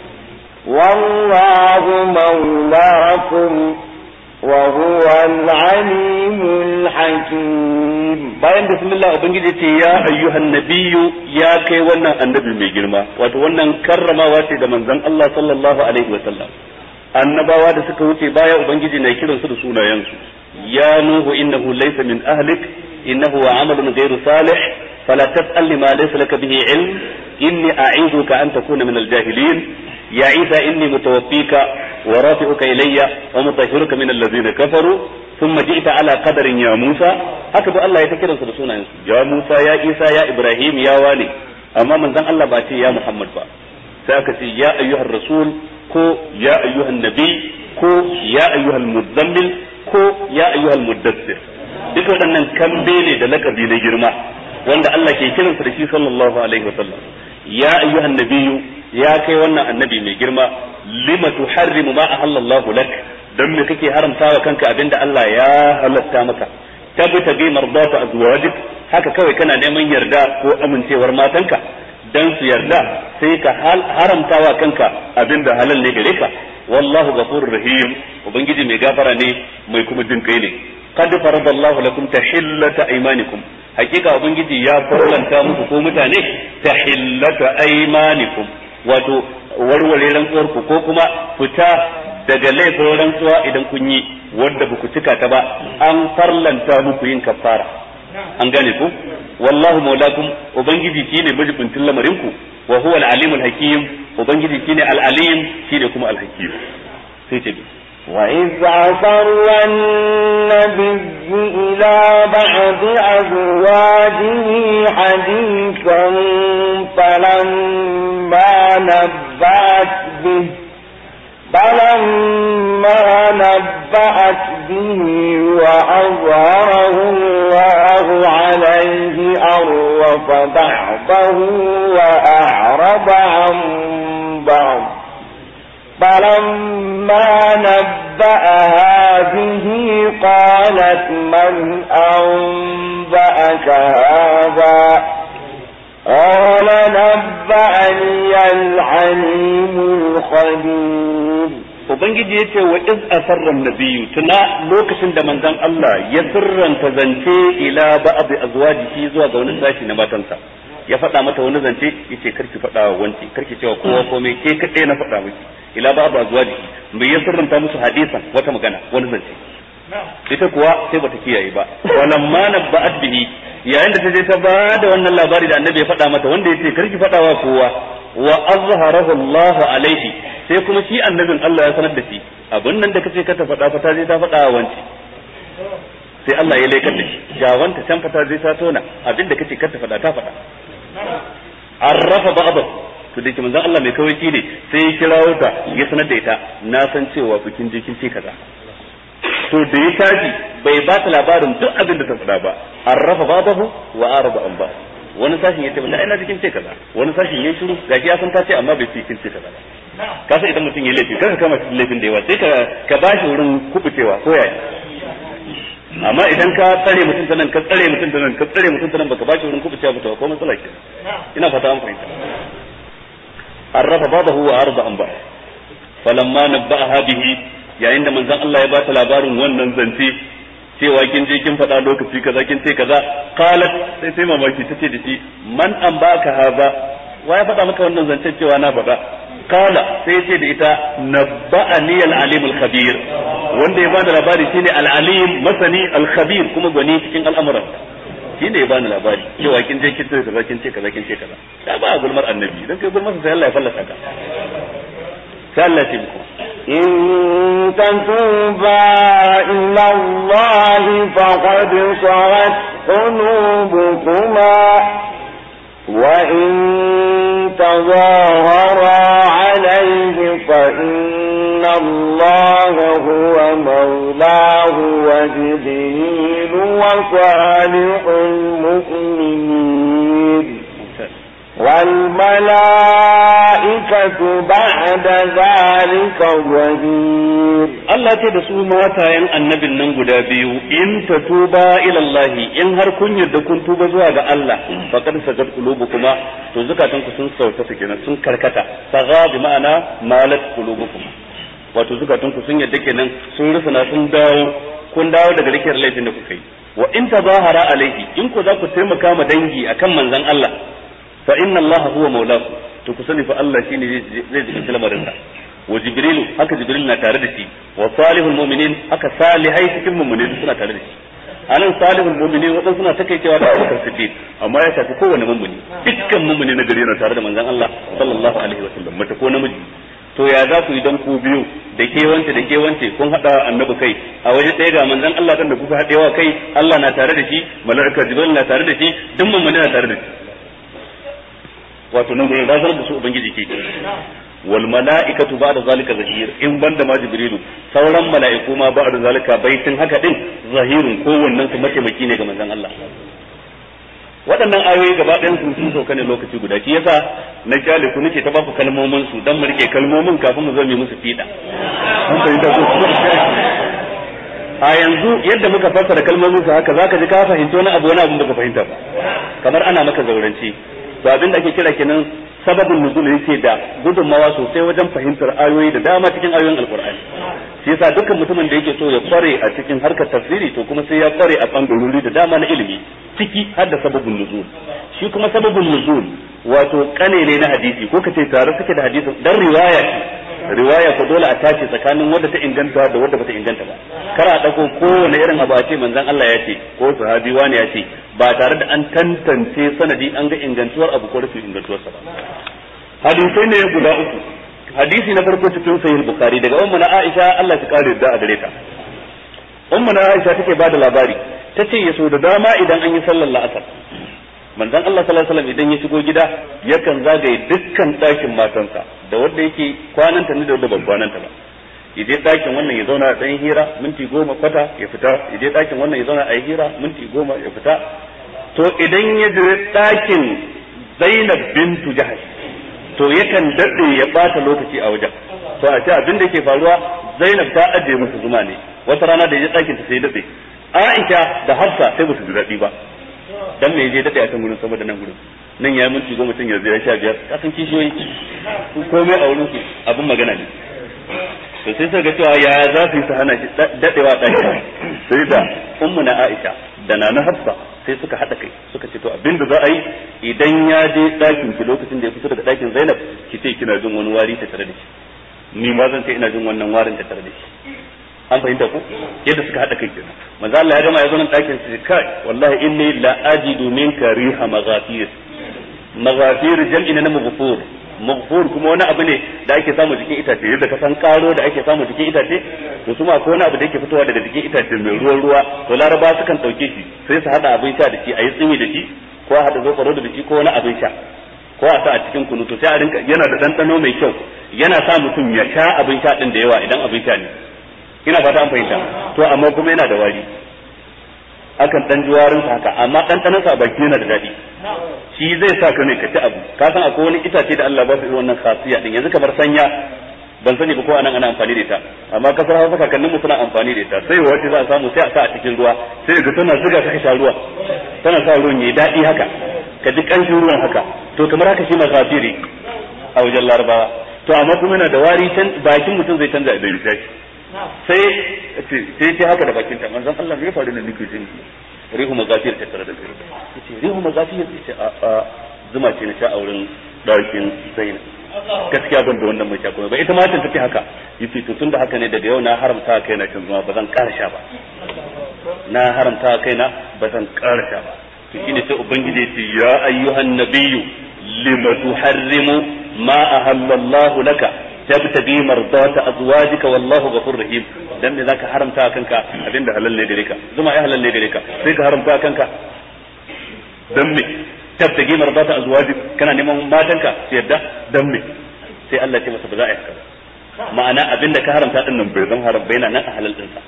والله مولاكم وهو العليم الحكيم bayan bismillah ubangiji ce ya ayyuhan nabiyyu ya kai wannan annabi mai girma wato wannan karramawa ce da manzon Allah sallallahu alaihi wa sallam annabawa da suka wuce baya ubangiji na kiran su da sunayensu ya nuhu innahu laysa min ahlik innahu amalun ghayru salih fala tas'al ma laysa laka bihi ilm inni a'idhuka an takuna min al-jahilin يا عيسى إني متوفيك ورافعك إلي ومطهرك من الذين كفروا ثم جئت على قدر يا موسى هكذا الله يتكرر سرسونا يا موسى يا عيسى يا إبراهيم يا والي أما من ذن الله باتي يا محمد با سأكتي يا أيها الرسول كو يا أيها النبي كو يا أيها المزمل كو يا أيها المدثر duk waɗannan kambe ne da lakabi na girma wanda Allah ke kiransa da shi sallallahu alaihi wasallam ya ayyuhan nabiyyu ya kai wannan annabi mai girma lima tuharrimu ma ahallallahu lak dan me kake haramtawa kanka abinda Allah ya halatta maka tabbata bi mardata azwajik haka kawai kana neman yarda ko amincewar matanka dan su yarda sai ka haramtawa kanka abinda halal ne gare ka wallahu ghafurur rahim ubangiji mai gafara ne mai kuma jin kai ne qad faradallahu lakum tahillata aymanikum hakika ubangiji ya farlanta muku ko mutane tahillata aymanikum wato warware rantsuwar ku ko kuma fita daga laifin rantsuwa idan kun yi wanda ba ku cika ta ba an farlanta muku yin kafara an gane ku wallahu maulakum ubangiji shine majibuntin lamarin ku wa huwa al-alimul hakim ubangiji shine al-alim shine kuma al-hakim sai ce وإذ أسر النبي إلى بعض أزواجه حديثا فلما نبأت به وأظهره عرف بعضه وأعرض عن بعض فلما نبأها به قالت من أنبأك هذا قال نبأني العليم الخبير. Ubangiji ya ce wa iz asarra nabiyyu tuna lokacin da manzon Allah ya sirranta zance ila ba'd azwajihi zuwa ga wani sashi na matansa ya faɗa mata wani zance yace karki faɗa wa wanci karki cewa kowa komai ke kadai na faɗa miki ila ba'd azwajihi bai ya sirranta musu hadisan wata magana wani zance ita kuwa sai bata kiyaye ba walamma nabba'at bihi yayin da ta je ta ba da wannan labari da annabi ya faɗa mata wanda yace karki faɗa wa kowa wa azharahu Allah alaihi sai kuma shi annabin Allah ya sanar da shi abin nan da kace ka ta faɗa fa ta je ta faɗa wanci sai Allah ya laikar da shi ga wanta can fa ta je ta tona abin da kace ka ta faɗa ta faɗa arrafa ba'd to dake manzon Allah mai kawai ne sai ya kirawo ta ya sanar da ita na san cewa bikin je kin ce kaza to da ya tashi bai ba ta labarin duk abin da ta faɗa ba arrafa ba'dahu wa araba an ba wani sashin ya ce ba ina cikin ce kaza wani sashin yayi shiru gashi ya san ta ce amma bai ce kin ce kaza ba ka san idan mutum ya laifi kar ka kama shi laifin da yawa sai ka bashi wurin kubucewa ko yaya amma idan ka tsare mutum sanan ka tsare mutum sanan ka tsare mutum sanan baka bashi wurin kubucewa ba to ko matsala ke ina fata an fahimta arrafa ba'dahu wa arda an ba falamma nabba'aha bihi yayin da manzon Allah ya ba ta labarin wannan zance cewa kin je kin faɗa lokaci kaza kin ce kaza qalat sai mamaki tace da shi man an baka haza wa ya faɗa maka wannan zancen cewa na faɗa qala sai ce da ita nabba'ani al-alim al-khabir wanda ya bani labari shine al-alim masani al-khabir kuma gwani cikin al'amuran shine ya bani labari cewa kin je kin ce kaza kin ce kaza kin ce kaza da ba gulmar annabi dan kai gulmar sai Allah ya fallasa ka sai Allah ya ce muku إن تتوبا إلى الله فقد صغت قلوبكما وإن تظاهرا عليه فإن الله هو مولاه وجبريل وصالح المؤمنين والملائكة بعد ذلك ظهير. Allah ce da su matayen annabin nan guda biyu in tatuba ila Allah in har kun yarda kun tuba zuwa ga Allah faqad sajat qulubukuma to zukatanku sun sauta kenan sun karkata saga bi ma'ana malat qulubukum wato zukatanku sun yarda kenan sun rusuna sun dawo kun dawo daga rikiyar laifin da kuka yi wa in tazahara alaihi in ku za ku taimaka ma dangi akan manzon Allah fa inna Allah huwa maulahu to ku sani fa Allah shine zai ji lamarin sa wa jibrilu haka jibril na tare da shi wa salihul mu'minin haka salihai cikin mu'minin suna tare da shi anan salihul mu'minin wadan suna takeicewa da Abubakar Siddiq amma ya tafi kowanne mu'mini dukkan mu'mini na gari na tare da manzon Allah sallallahu alaihi wasallam mata ko namiji to ya za ku yi dan ku biyu da ke wance kun hada annabi kai a waje ɗaya ga manzon Allah dan da kuka hadewa kai Allah na tare da shi malaika jibril na tare da shi duk mu'mini na tare da shi wato nan gurin razar da su ubangiji ke wal mala'ikatu ba'da zalika zahir in banda ma jibrilu sauran mala'iku ma ba'da zalika baitin haka din zahirun kowannen su mataimaki ne ga manzon Allah waɗannan ayoyi gaba ɗayan sun sauka ne lokaci guda shi yasa na kyale ku nake ta baku kalmomin su dan mu rike kalmomin kafin mu zo mu musu fida mun fahimta ko a yanzu yadda muka fassara kalmomin su haka zaka ji ka fahimci wani abu baka fahimta ba kamar ana maka zauranci to abin da ake kira kenan sababin nuzul yake da gudunmawa sosai wajen fahimtar ayoyi da dama cikin ayoyin alkur'ani shi yasa dukkan mutumin da yake so ya kware a cikin harkar tafsiri to kuma sai ya kware a bangarori da dama na ilimi ciki har da sababin nuzul shi kuma sababin nuzul wato kane ne na hadisi ko kace tare suke da hadisi dan riwaya ko dole a tace tsakanin wanda ta inganta da wanda bata inganta ba kar a dauko kowane irin abu a ce manzon Allah ya ce ko sahabi wani ya ce ba tare da an tantance sanadi an ga ingantuwar abu ko rashin ingantuwar sa ba hadisai ne guda uku hadisi na farko cikin sahih bukhari daga ummu na Aisha Allah ta kare da a gare ta ummu na Aisha take bada labari tace yaso da dama idan an yi sallar la'asar manzon Allah sallallahu alaihi wasallam idan ya shigo gida yakan zagaye dukkan ɗakin matansa da wanda yake kwananta ne da wanda ban kwananta ba yaje ɗakin wannan ya zauna dan hira minti 10 kwata ya fita yaje ɗakin wannan ya zauna a hira minti 10 ya fita to idan ya je ɗakin Zainab bintu Jahash to yakan daɗe ya ɓata lokaci a wajen. To a ce abin da ke faruwa Zainab ta ajiye masa zuma ne, wata rana da ya je ɗakin ta sai daɗe. Aisha da Hafsa sai ba su ji daɗi ba, dan me je daɗe a kan gurin saboda nan gurin nan ya minti 10 mutum ya zai 15 kasan kishiyoyi komai a wurin su abin magana ne. To sai suka ga cewa ya za su yi su hana shi daɗewa ɗakin, sai da ummuna Aisha da nana Hafsa sai suka haɗa kai suka ce to abin da za a yi idan ya je ɗakin ki lokacin da ya fito daga ɗakin Zainab ki ce kina jin wani wari ta tare da shi, ni ma zan ce ina jin wannan warin ta tare da shi. An fahimta ko yadda suka haɗa kai kenan. Manzo Allah ya gama ya zo nan ɗakin su kai wallahi inni la ajidu minka riha maghafir. Maghafir jam'i na maghfur. Maghfur kuma wani abu ne da ake samu jikin itace, yadda ka san karo da ake samu jikin itace to kuma akwai wani abu da yake fitowa daga jikin itace mai ruwan ruwa, to Laraba sukan dauke shi sai su hada abin sha da shi, ayi tsimi da shi ko a hada zofaro da shi ko wani abin sha ko a sa a cikin kunu, to sai a rinka yana da dandano mai kyau, yana sa mutum ya sha abin sha din da yawa idan abin sha ne. Ina fata an fahimta. To amma kuma yana da wari, akan dan juwarin haka, amma dandanon sa baki yana da dadi, shi zai sa ka ne ka ci abu. Ka san akwai wani itace da Allah ba su irin wannan khasiya din, yanzu kamar sanya ban sani ba ko anan ana amfani da ita, amma kasar Hausa kakannin mu suna amfani da ita. Sai wace za a samu sai a sa a cikin ruwa, sai ga tana zuga ka sha ruwa, tana sa ruwan yayi dadi haka, ka ji kanshin ruwan haka. To kamar haka shi mazafiri a wajen Larabawa. To amma kuma yana da wari, bakin mutum zai canza idan ya shi. Sai haka da bakin ta manzon Allah ya faru da nake jin rihu mazafir ta tare da kai. Yace rihu mazafir ce a zuma ce na sha a wurin dakin Zainab. Gaskiya ban da wannan mai sha kuma ba, ita ma ta tafi haka. Yace to tunda haka ne daga yau na haramta kaina cin zuma, ba zan ƙara sha ba. Na haramta kaina ba zan ƙara sha ba. To shine sai ubangiji ya ce ya ayyuhan nabiyyu lima tuharrimu ma ahallallahu laka tabtagi mardata azwajika wallahu ghafurur rahim. Dan me zaka haramta kanka abinda halal ne gare ka, zuma ai halal ne gare ka, sai ka haramta kanka dan me tabtagi mardata azwajika, kana neman matanka su yadda dan me, sai Allah ce masa ba za a yi haka. Ma'ana abinda ka haramta din nan bai zan haram bai na nan a halal din sa.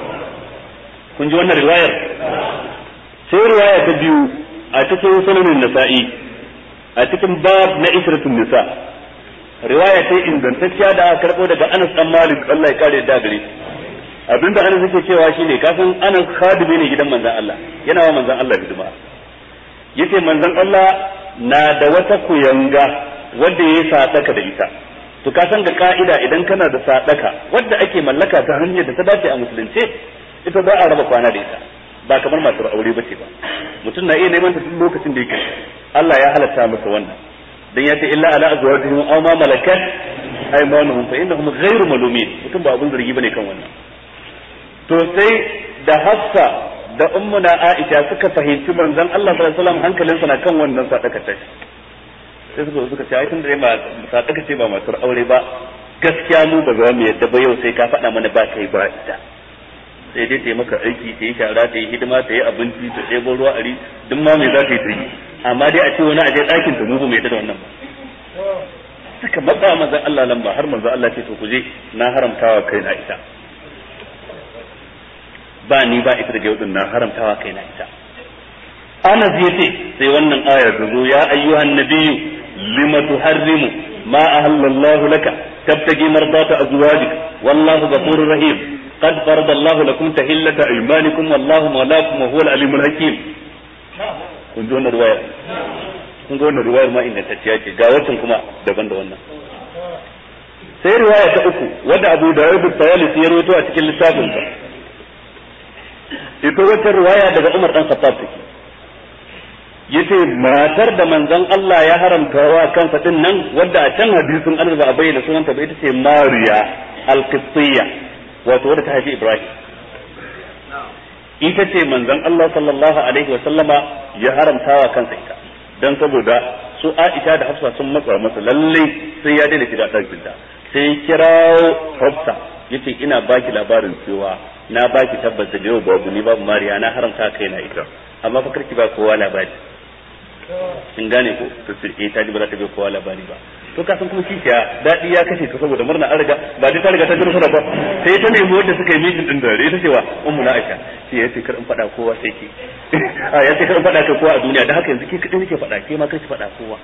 Kun ji wannan riwayar? Sai riwaya ta biyu a cikin sunanin Nasa'i a cikin bab na isratun nisa, riwaya ta ingantacciya da aka karbo daga Anas dan Malik Allah ya kare da gare. Abinda Anas yake cewa shine kafin Anas khadimi ne gidan manzon Allah, yana wa manzon Allah hidima. Yace manzon Allah na da wata kuyanga wanda yayi sadaka da ita. To ka san ga ka'ida idan kana da sadaka wanda ake mallaka ta hanyar da ta dace a musulunce, ita ba a raba kwana da ita, ba kamar matar aure bace ba. Mutum na iya neman ta duk lokacin da yake. Allah ya halatta masa wannan. Dan yace illa ala azwajihim aw ma malakat aymanuhum fa innahum ghayru malumin, mutum ba abun zargi bane kan wannan. To sai da Hafsa da ummuna Aisha suka fahimci manzon Allah sallallahu alaihi wasallam hankalinsa na kan wannan sadaka ta shi, sai suka ce ai tun da ba sadaka ce ba matar aure ba, gaskiya mu ba za mu yadda ba, yau sai ka faɗa mana ba kai ba ita, sai dai ta yi maka aiki, ta yi shara, ta yi hidima, ta yi abinci, ta ɗebo ruwa ari, duk ma me za ta yi ta yi, amma dai a ce wani aje ɗakin ta mu ba mu yadda da wannan ba. Suka matsa manzon Allah lamba har manzon Allah ce to ku je na haramtawa kai na ita, ba ni ba ita daga yau din na haramtawa kai na ita. Anas yace sai wannan aya ta zo ya ayyuhan nabiyyu lima tuharrimu ma ahallallahu laka tabtagi mardata azwajik wallahu ghafurur rahim qad faradallahu lakum tahillata aymanikum wallahu mawlakum wa huwal alimul hakim. Kun ji wannan riwaya? Kun ga wannan riwayar ma ingantacciya ce, ga wacin kuma daban da wannan. Sai riwaya ta uku wadda Abu Dawud at-Tayalisi ya rawaito a cikin littafinsa. Ita wata riwaya daga Umar dan Khattab take. Yace matar da manzon Allah ya haramta wa kansa din nan wadda a can hadisin an ba a bayyana sunanta ba, ita ce Mariya al-Qibtiyya, wato wadda ta haifi Ibrahim. Ita ce manzon Allah sallallahu alaihi wa sallama ya haramta wa kansa ita, dan saboda su Aisha da Hafsa sun matsa masa lalle sai ya daina shiga ɗakin ta. Sai kirawo Hafsa yace ina baki labarin cewa na baki tabbas da yau babu ni babu Mariya, na haramta kaina ita, amma fa karki ba kowa labari. In gane ko to sai ta ji ba za ta ga kowa labari ba. to ka san kuma kishiya dadi ya kashe ka saboda murna an riga ba dai ta riga ta gina ba sai ta nemi wanda suka yi mijin din dare ita cewa ummu na Aisha sai yace kar in fada kowa sai ki yace kar in fada kai kowa a duniya dan haka yanzu ki kadai nake fada ke ma kar ki fada kowa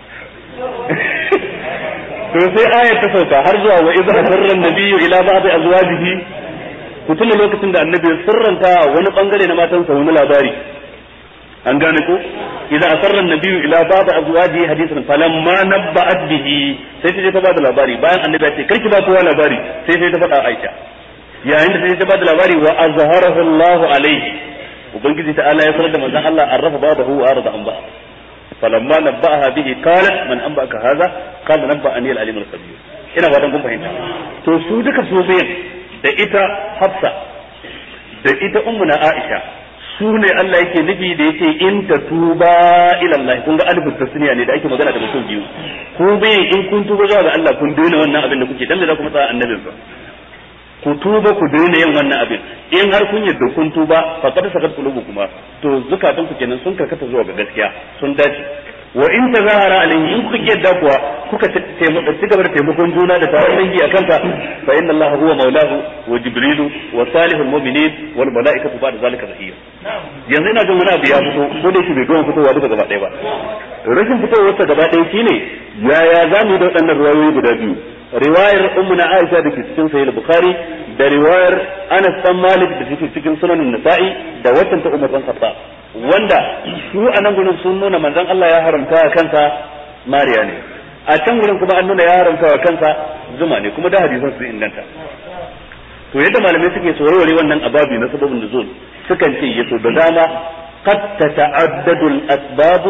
to sai ayat ta sauka har zuwa wa idza sarra an-nabiyyu ila ba'd azwajihi kutuna lokacin da annabi sirranta wani bangare na matansa wani labari an gane ko idza asarra an-nabiyyu ila ba'd azwajihi hadithan falamma nabba'at bihi sai ta je ta bada labari bayan annabi ya ce karki ba kowa labari sai ta faɗa Aisha yayin da sai ta bada labari wa azharahu Allahu alayhi ubangiji ta'ala ya sanar da manzon Allah arrafa babahu wa arada an ba'a falamma nabba'aha bihi qalat man anba'aka hadha qala nabba'ani al-alim al-khabir ina fatan kun fahimta to su duka su bayan da ita Hafsa da ita ummuna Aisha su ne Allah yake nufi da yake in tatuba ila Allah kun ga alif tasniya ne da ake magana da mutum biyu ko bai in kun tuba zuwa ga Allah kun daina wannan abin da kuke dan da kuma tsaya annabin sa ku tuba ku daina yin wannan abin in har kun yadda kun tuba fa kada sakat kuma to zukatan ku kenan sun karkata zuwa ga gaskiya sun dace wa in tazahara alayhi in kuka yadda kuwa kuka ci gaba da taimakon juna da taron dangi akan ta fa inna Allah huwa maulahu wa jibrilu wa salihul mu'minin wal malaikatu ba'da zalika zahir yanzu ina jin wani abu ya fito ko da shi bai gama fitowa duka gaba ɗaya ba rashin fitowar sa gaba ɗaya shine yaya zamu da waɗannan riwayoyi guda biyu riwayar ummuna Aisha da ke cikin sahih Bukhari da riwayar Anas bin Malik da ke cikin sunan Nasa'i da watan ta Umar bin Khattab wanda su a nan gurin sun nuna manzon Allah ya haramta kansa mariya ne a can gurin kuma an nuna ya haramta kansa zuma ne kuma da hadisan su inganta to yadda malamai suke saurare wannan ababi na sababin nuzul sukan ce yaso da dama qad tata'addadu al-asbab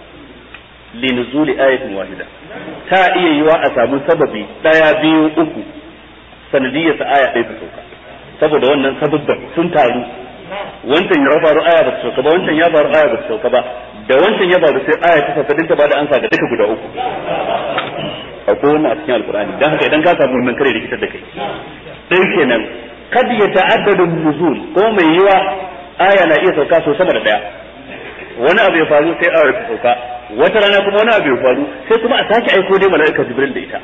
li nuzul ayatin wahida ta iya yiwa a samu sababi daya biyu uku sanadiyyar aya ɗaya ta sauka saboda wannan sababban sun taru wancan ya faru aya ba ta sauka ba wancan ya faru aya ba ta sauka ba da wancan ya faru sai aya ta sauka dinta ba da ansa ga duka guda uku akwai wannan a cikin alkur'ani dan haka idan ka samu wannan kare rikitar da kai sai kenan kad ya ta'addadu nuzul ko mai yiwa aya na iya sauka so sama da daya wani abu ya faru sai aya ta sauka wata rana kuma wani abu ya faru sai kuma a sake aiko dai mala'ika jibril da ita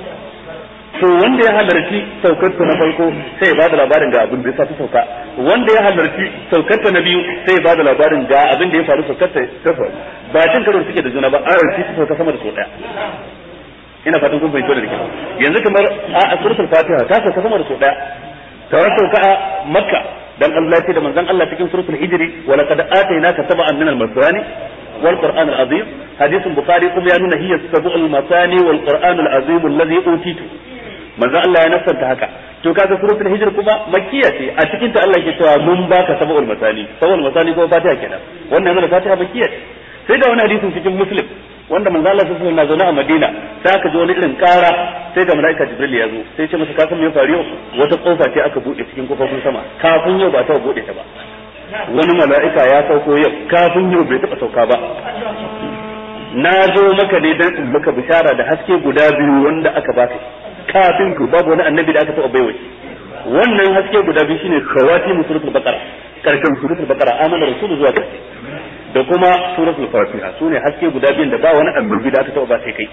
to wanda ya halarci saukarta na farko sai ya bada labarin ga abin da ya ta sauka wanda ya halarci saukarta na biyu sai ya bada labarin ga abin da ya faru saukarta ta faru ba cin karo suke da juna ba ayar ci ta sauka sama da sau daya ina fatan kun fahimta da kyau yanzu kamar a suratul fatiha ta sauka sama da sau daya ta sauka a makka dan Allah ya ce da manzon Allah cikin suratul hijri wa laqad atainaka sab'an min al-masani wal qur'an al-azim hadithun bukhari kuma ya nuna hiya sab'ul masani wal qur'an al-azim alladhi utitu manzo Allah ya nasanta haka to kaga suratul hijr kuma makkiya ce a cikin ta Allah ke cewa mun baka sab'ul masani ko fatiha kenan wannan yana fatiha makkiya ce sai da wani hadisin cikin muslim wanda manzo Allah sallallahu alaihi wasallam na zaune a Madina sai aka ji wani irin kara sai ga malaika Jibril ya zo sai ce masa ka san me ya faru wata kofa ce aka bude cikin kofofin sama kafin yau ba ta bude ta ba wani mala'ika ya sauko yau kafin yau bai taba sauka ba na zo maka ne dan in maka bishara da haske guda biyu wanda aka baka kafin ku babu wani annabi da aka taba baiwa wannan haske guda biyu shine khawati suratul baqara karshen suratul baqara amana rasulu zuwa karshe da kuma suratul fatiha sune haske guda biyun da ba wani annabi da aka taba ba sai kai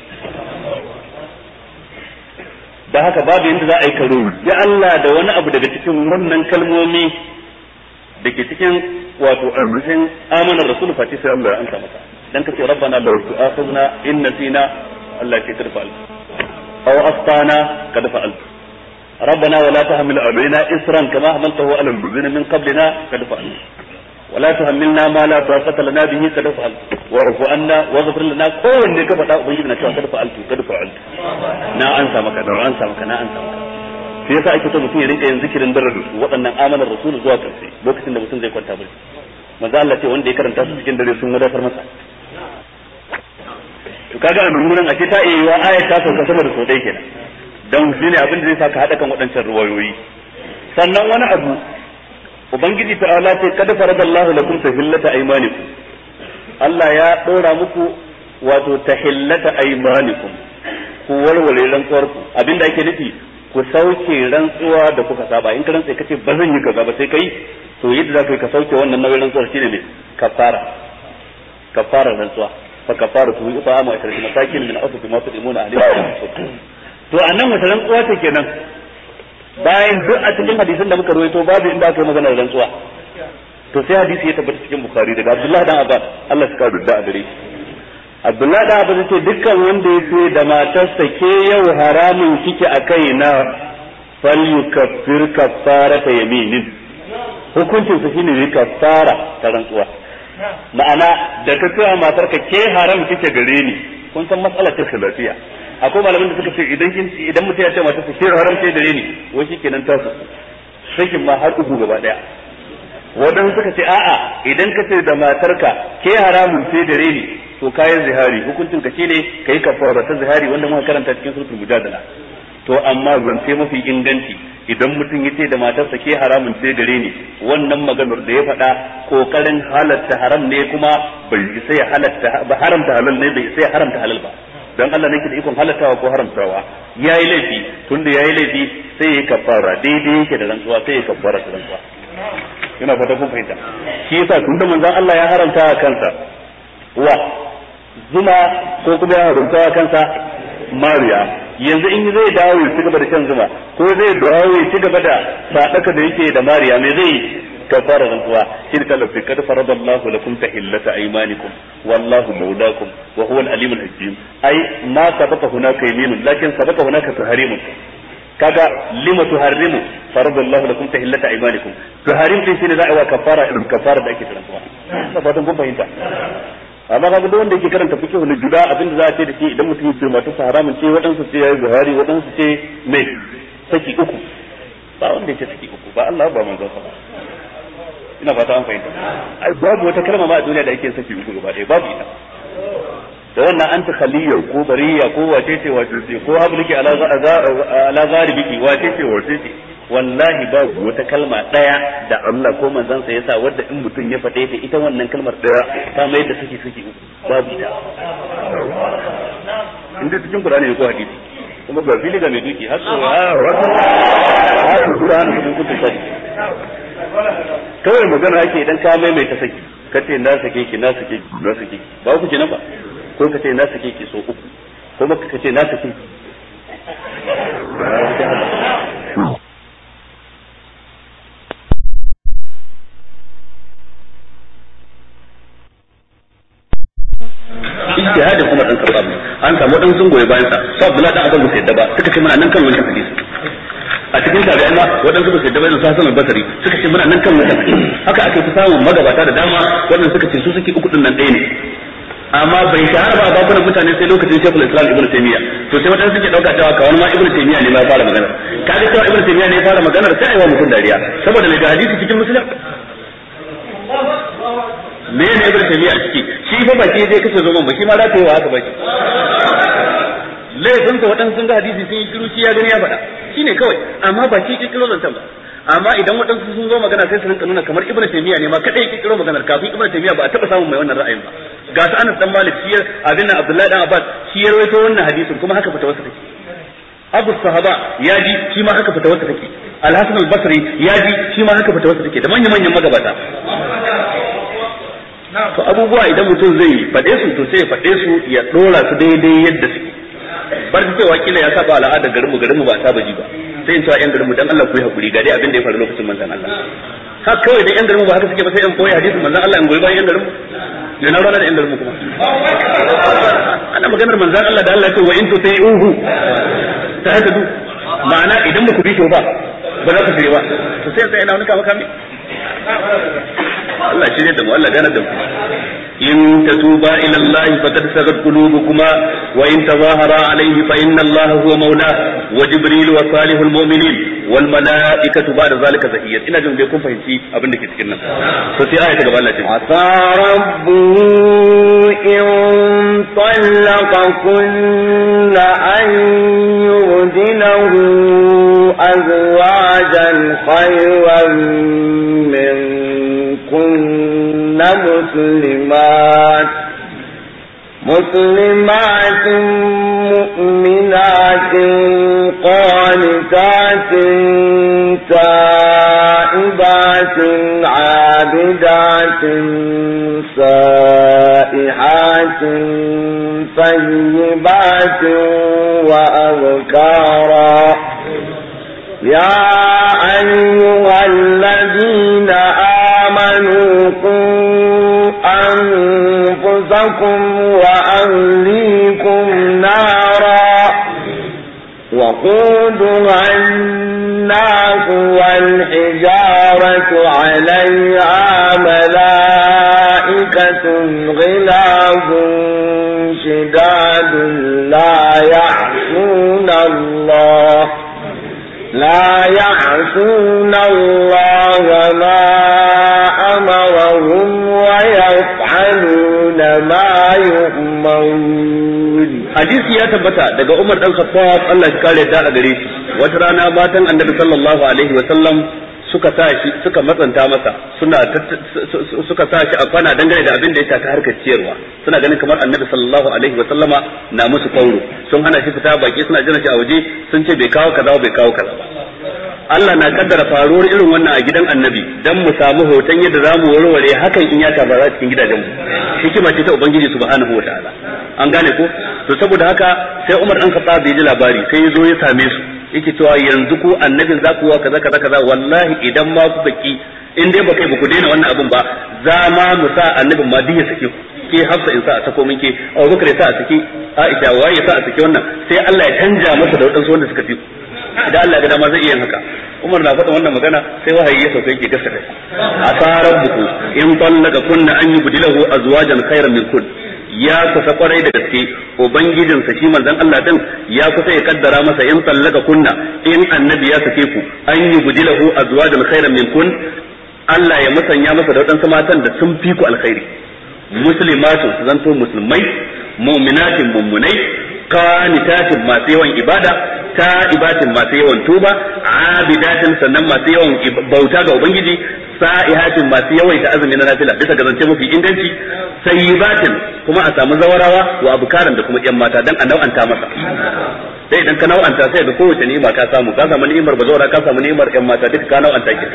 da haka babu yanda za a yi karo ya Allah da wani abu daga cikin wannan kalmomi da ke cikin wato arzikin amana rasulu fatiha sai Allah ya ansa maka dan kace rabbana la tu'akhidna in nasina Allah ya tarfa أو أخطأنا قد فعلت ربنا ولا تحمل علينا إصرا كما حملته على الذين من قبلنا قد فعلت ولا تحملنا ما لا طاقة لنا به قد فعلت واعف عنا واغفر لنا كون ne ka faɗa ubangiji na cewa kad fa'altu na ansa maka sai yasa ake so mutum ya rinka yin zikirin dare waɗannan amanar rasul zuwa ƙarshe lokacin da mutum zai kwanta barci manzo Allah ce wanda ya karanta su cikin dare sun wadatar masa to kaga a murmuran a ce ta iya yiwa ayat ta sauka sama da sau ɗaya kenan don shi ne abin da zai saka haɗa kan waɗancan ruwayoyi sannan wani abu ubangiji ta'ala ce kada faradallahu lakum tahillata aymanikum Allah ya ɗora muku wato tahillata aymanikum ku warware rantsuwar ku abinda ake nufi ku sauke rantsuwa da kuka saba in ka rantsa kace ba zan yi kaza ba sai kai to yadda za ka sauke wannan nauyin rantsuwar shine ne kafara rantsuwa fa kafaratu it'amu 10 masakin min awsat ma tudimuna ahlikum. To annan wata rantsuwa ce kenan bayan duk a cikin hadisin da muka rawaito babu inda aka yi magana da rantsuwa. To sai hadisi ya tabbata cikin Bukhari daga Abdullah dan Abbas Allah ya kare da gare shi. Abdullah dan Abbas ce dukkan wanda yace da matarsa ke yau haramun kike akai na falyukaffir kaffarata yaminin, hukuncin sa shine ne kaffara ta rantsuwa. Ma'ana da ka ce matarka ke haram kike gare ni, kun san matsalar ta lafiya. Akwai malamin da suka ce idan mutum ya ce matarsa ke haram ke gare ni, wai shikenan ta su sakin ma har uku gaba daya. Waɗansu suka ce a'a idan ka ce da matarka ke haramun sai dare ni to kayan zihari, hukuncin ka shine kai kafara ta zihari wanda muka karanta cikin suratul mujadala. To amma zance mafi inganci idan mutum yace da matarsa ke haramun sai dare ni, wannan maganar da ya faɗa kokarin halatta haram ne, kuma bai sai halatta ba, haramta halal ne bai sai haramta halal ba. Dan Allah ne ke da ikon halattawa ko haramtawa. Yayi laifi, tunda yayi laifi sai ya kafara daidai yake da rantsuwa, sai ya kafara ta rantsuwa. Ina fata kun fahimta. Shi yasa tunda manzon Allah ya haramta kansa wa zuma ko kuma ya haramta kansa mariya, yanzu in zai dawo ya ci gaba da shan zuma ko zai dawo ya ci gaba da sadaka da yake da mariya, me zai kafara rantsuwa? shirka la fi kad faradallahu lakum tahillata aymanikum wallahu mawlakum wa huwa al-alim al-hakim. Ai ma sabaka hunaka yaminun lakin sabaka hunaka tahrimun. Kaga lima tuharrimu faradallahu lakum tahillata aymanikum, tuharim din shine za a wa kafara irin kafara da ake rantsuwa. Saboda kun fahimta. Amma kaga duk wanda yake karanta fiqh ne juda abin da za a ce da shi idan mutum ya ce mata haramun ce, wadansu ce yayi zahari, wadansu ce mai saki uku. Ba wanda yake saki uku, ba Allah ba manzon sa. Ina fata an fahimta. Ai babu wata kalma ma a duniya da ake saki uku gaba ɗaya, babu ita. Da wannan anta khaliyya ko bariya ko wace ce ko habliki ala zaribiki wace ce wallahi babu wata kalma daya da Allah ko manzon sa yasa wanda in mutum ya fade ta ita wannan kalmar daya ta mai da saki uku, babu ita. Inda cikin Qur'ani ko hadisi kuma ga fili ga mai duki har Qur'ani cikin kutu sai kawai magana ake idan ka mai ta saki kace na sake ki ba ku kenan ba, ko ka ce na sake ki so uku, ko maka ka ce na sake ki. Ijtihadin Umar dan Khattab an samu dan sun goyi bayan sa, sai Abdullah dan Abbas sai da ba suka ce muna nan kan wannan hadisi. A cikin tabi'ai ma wadansu ba sai da bayan Hasan al-Basri suka ce muna nan kan wannan hadisi. Haka ake ta samu magabata da dama wannan suka ce su suke uku din nan ɗaya ne. Amma bai shahara ba a bakunan mutane sai lokacin Sheikhul Islam Ibn Taymiyyah. To sai wadanda suke dauka cewa kawai ma Ibn Taymiyyah ne ma ya fara magana. Kaga cewa Ibn Taymiyyah ne ya fara magana sai ayi wa mutum dariya saboda ne ga hadisi cikin Muslim. Me ne Ibn Taymiyyah ciki? Shi fa baki dai kace zo man ba, shi ma za ta yi wa haka baki. Laifin ka wadansu sun ga hadisi sun yi shiru, shi ya gani ya faɗa. Shine kawai, amma ba shi kikiro zantan ba. Amma idan waɗansu sun zo magana sai su rinka nuna kamar Ibn Taymiyyah ne ma kadai kikiro maganar, kafin Ibn Taymiyyah ba a taɓa samun mai wannan ra'ayin ba. Ga su Anas dan Malik shi abin nan Abdullahi dan Abbas shi ya rawaito wannan hadisin kuma haka fita wasa take. Abu Sahaba ya ji shi ma haka fita wasa take. Al-Hasan al-Basri ya ji shi ma haka fita wasa take da manyan magabata. To abubuwa idan mutum zai faɗe su to sai ya faɗe su ya dora su daidai yadda suke. Bar ta cewa kila ya saba al'ada garinmu ba saba ji ba. Sai in cewa yan garinmu dan Allah ku yi hakuri ga dai abin da ya faru lokacin manzon Allah. Haka kawai da yan garinmu ba haka suke ba sai in koyi hadisin manzon Allah in goyi bayan yan garinmu. Yana rana da yan garinmu kuma. Ana maganar manzon Allah da Allah ya ce wa in tuti'uhu tahtadu. Ma'ana idan ba ku bi shi ba za ku shirye ba. To sai ina wani kama kame. Allah shirye da mu, Allah gane da mu. in tatuba ila Allah faqad sagat qulubukuma wa in tazahara alayhi fa inna Allah huwa mawlah wa jibril wa salihul mu'minin wal malaikatu ba'da zalika zahiyat. Ina jin bai kun fahimci abin da ke cikin nan. To sai aya ta gaba Allah ce asa rabbu in talaqa kunna an yudinahu azwajan khayran min kunna مسلمات مؤمنات قانتات تائبات عابدات سائحات رائحات طيبات وأبكارا يا أيها الذين آمنوا قوا أنفسكم وأهليكم نارا وقودها الناس والحجارة عليها ملائكة غلاظ شداد لا يعصون الله ما أمرهم ويفعلون ما يؤمرون. حديث يا تبتا daga Umar dan Khattab Allah ya kare da a gare shi wata rana matan Annabi sallallahu alaihi wa sallam suka matsanta masa suka sa shi a kwana dangane da abin da ya shafi harkar ciyarwa suna ganin kamar Annabi sallallahu alaihi wa sallama na musu kauro sun hana shi fita baki suna jira shi a waje sun ce bai kawo kaza ba Allah na kaddara faruwar irin wannan a gidan Annabi dan mu samu hoton yadda zamu warware hakan in ya tabbata cikin gidajenmu hikima ce ta Ubangiji subhanahu wataala an gane ko to saboda haka sai Umar dan Khattab bai ji labari sai ya zo ya same su yake cewa yanzu ku annabin za ku wa kaza wallahi idan ma ku baki in dai ba kai ba ku daina wannan abin ba za ma mu sa annabin ma duk ya sake ku ke Hafsa in sa a sako min ke Abubakar ya sa a saki Aisha waye ya sa a saki wannan sai Allah ya canja masa da wadansu wanda suka fi idan Allah ya ga dama zai iya haka Umar na faɗa wannan magana sai wahayi ya sauka yake gaskata asarar buku in tallaka kunna an yubdilahu azwajan khairan min kun ya kusa kwarai da gaske ubangijinsa shi manzon Allah din ya kusa ya kaddara masa in tallaka kunna in annabi ya sake ku an yubdilahu azwajan khairan min kun Allah ya musanya masa da wadansu matan da sun fi ku alkhairi muslimatun su zanto musulmai mu'minatin mummunai qanitatin masu yawan ibada ta'ibatin masu yawan tuba abidatin sannan masu yawan bauta ga ubangiji sa'ihatin masu yawaita azumi na nafila bisa ga zance mafi inganci sayyibatin kuma a samu zawarawa wa abukaran da kuma yan mata dan a nau'anta masa sai idan ka nau'anta sai ga kowace ni'ima ka samu ni'imar bazawara ka samu ni'imar yan mata duka ka nau'anta ki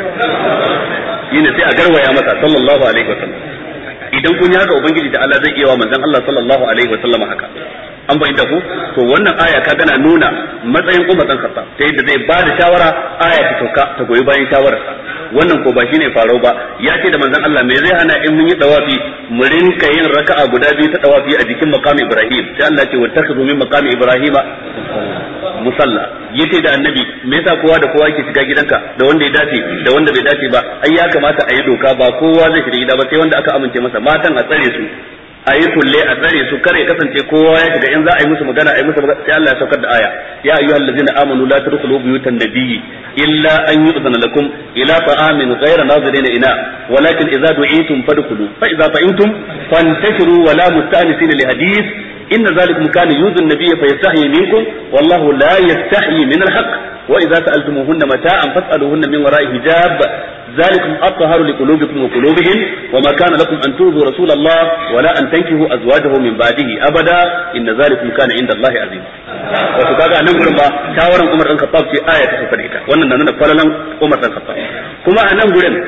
shine sai a garwaya masa sallallahu alaihi wasallam idan kun yi haka ubangiji da Allah zai iya wa manzon Allah sallallahu alaihi wasallam haka an bayyana ku to wannan aya ka gana nuna matsayin Umar dan Khattab ta yadda zai ba da shawara aya ta sauka ta goyi bayan shawararsa wannan ko ba shine farau ba ya ce da manzon Allah me zai hana in mun yi tawafi mu rinka yin raka'a guda biyu ta tawafi a jikin maqami Ibrahim sai Allah ce wattakhidhu min maqami Ibrahima musalla yace da annabi me yasa kowa da kowa yake shiga gidanka da wanda ya dace da wanda bai dace ba ai ya kamata a yi doka ba kowa zai shiga gida ba sai wanda aka amince masa matan a tsare su a yi kulle a tsare su kare kasance kowa ya shiga in za a yi musu magana sai Allah ya saukar da aya ya ayyuhal ladzina amanu la tadkhulu buyutan nabiyyi illa an yu'zana lakum ila ta'amin ghayra nazirin ina walakin idza du'itum fadkhulu fa idza fa'intum fantashiru wa la musta'nisina li hadith inna zalikum kana yu'dhu an-nabiyya fayastahi minkum wallahu la yastahi min al-haqq wa idza sa'altumuhunna mata'an fas'aluhunna min wara'i hijab ذلكم أطهر لقلوبكم وقلوبهم وما كان لكم أن تؤذوا رسول الله ولا أن تنكحوا أزواجه من بعده أبدا إن ذلكم كان عند الله عظيما وتكاغا nan gurin ba shawaran Umar dan Khattab ce aya ta sauka da ita wannan na nuna falalan Umar dan Khattab kuma a nan gurin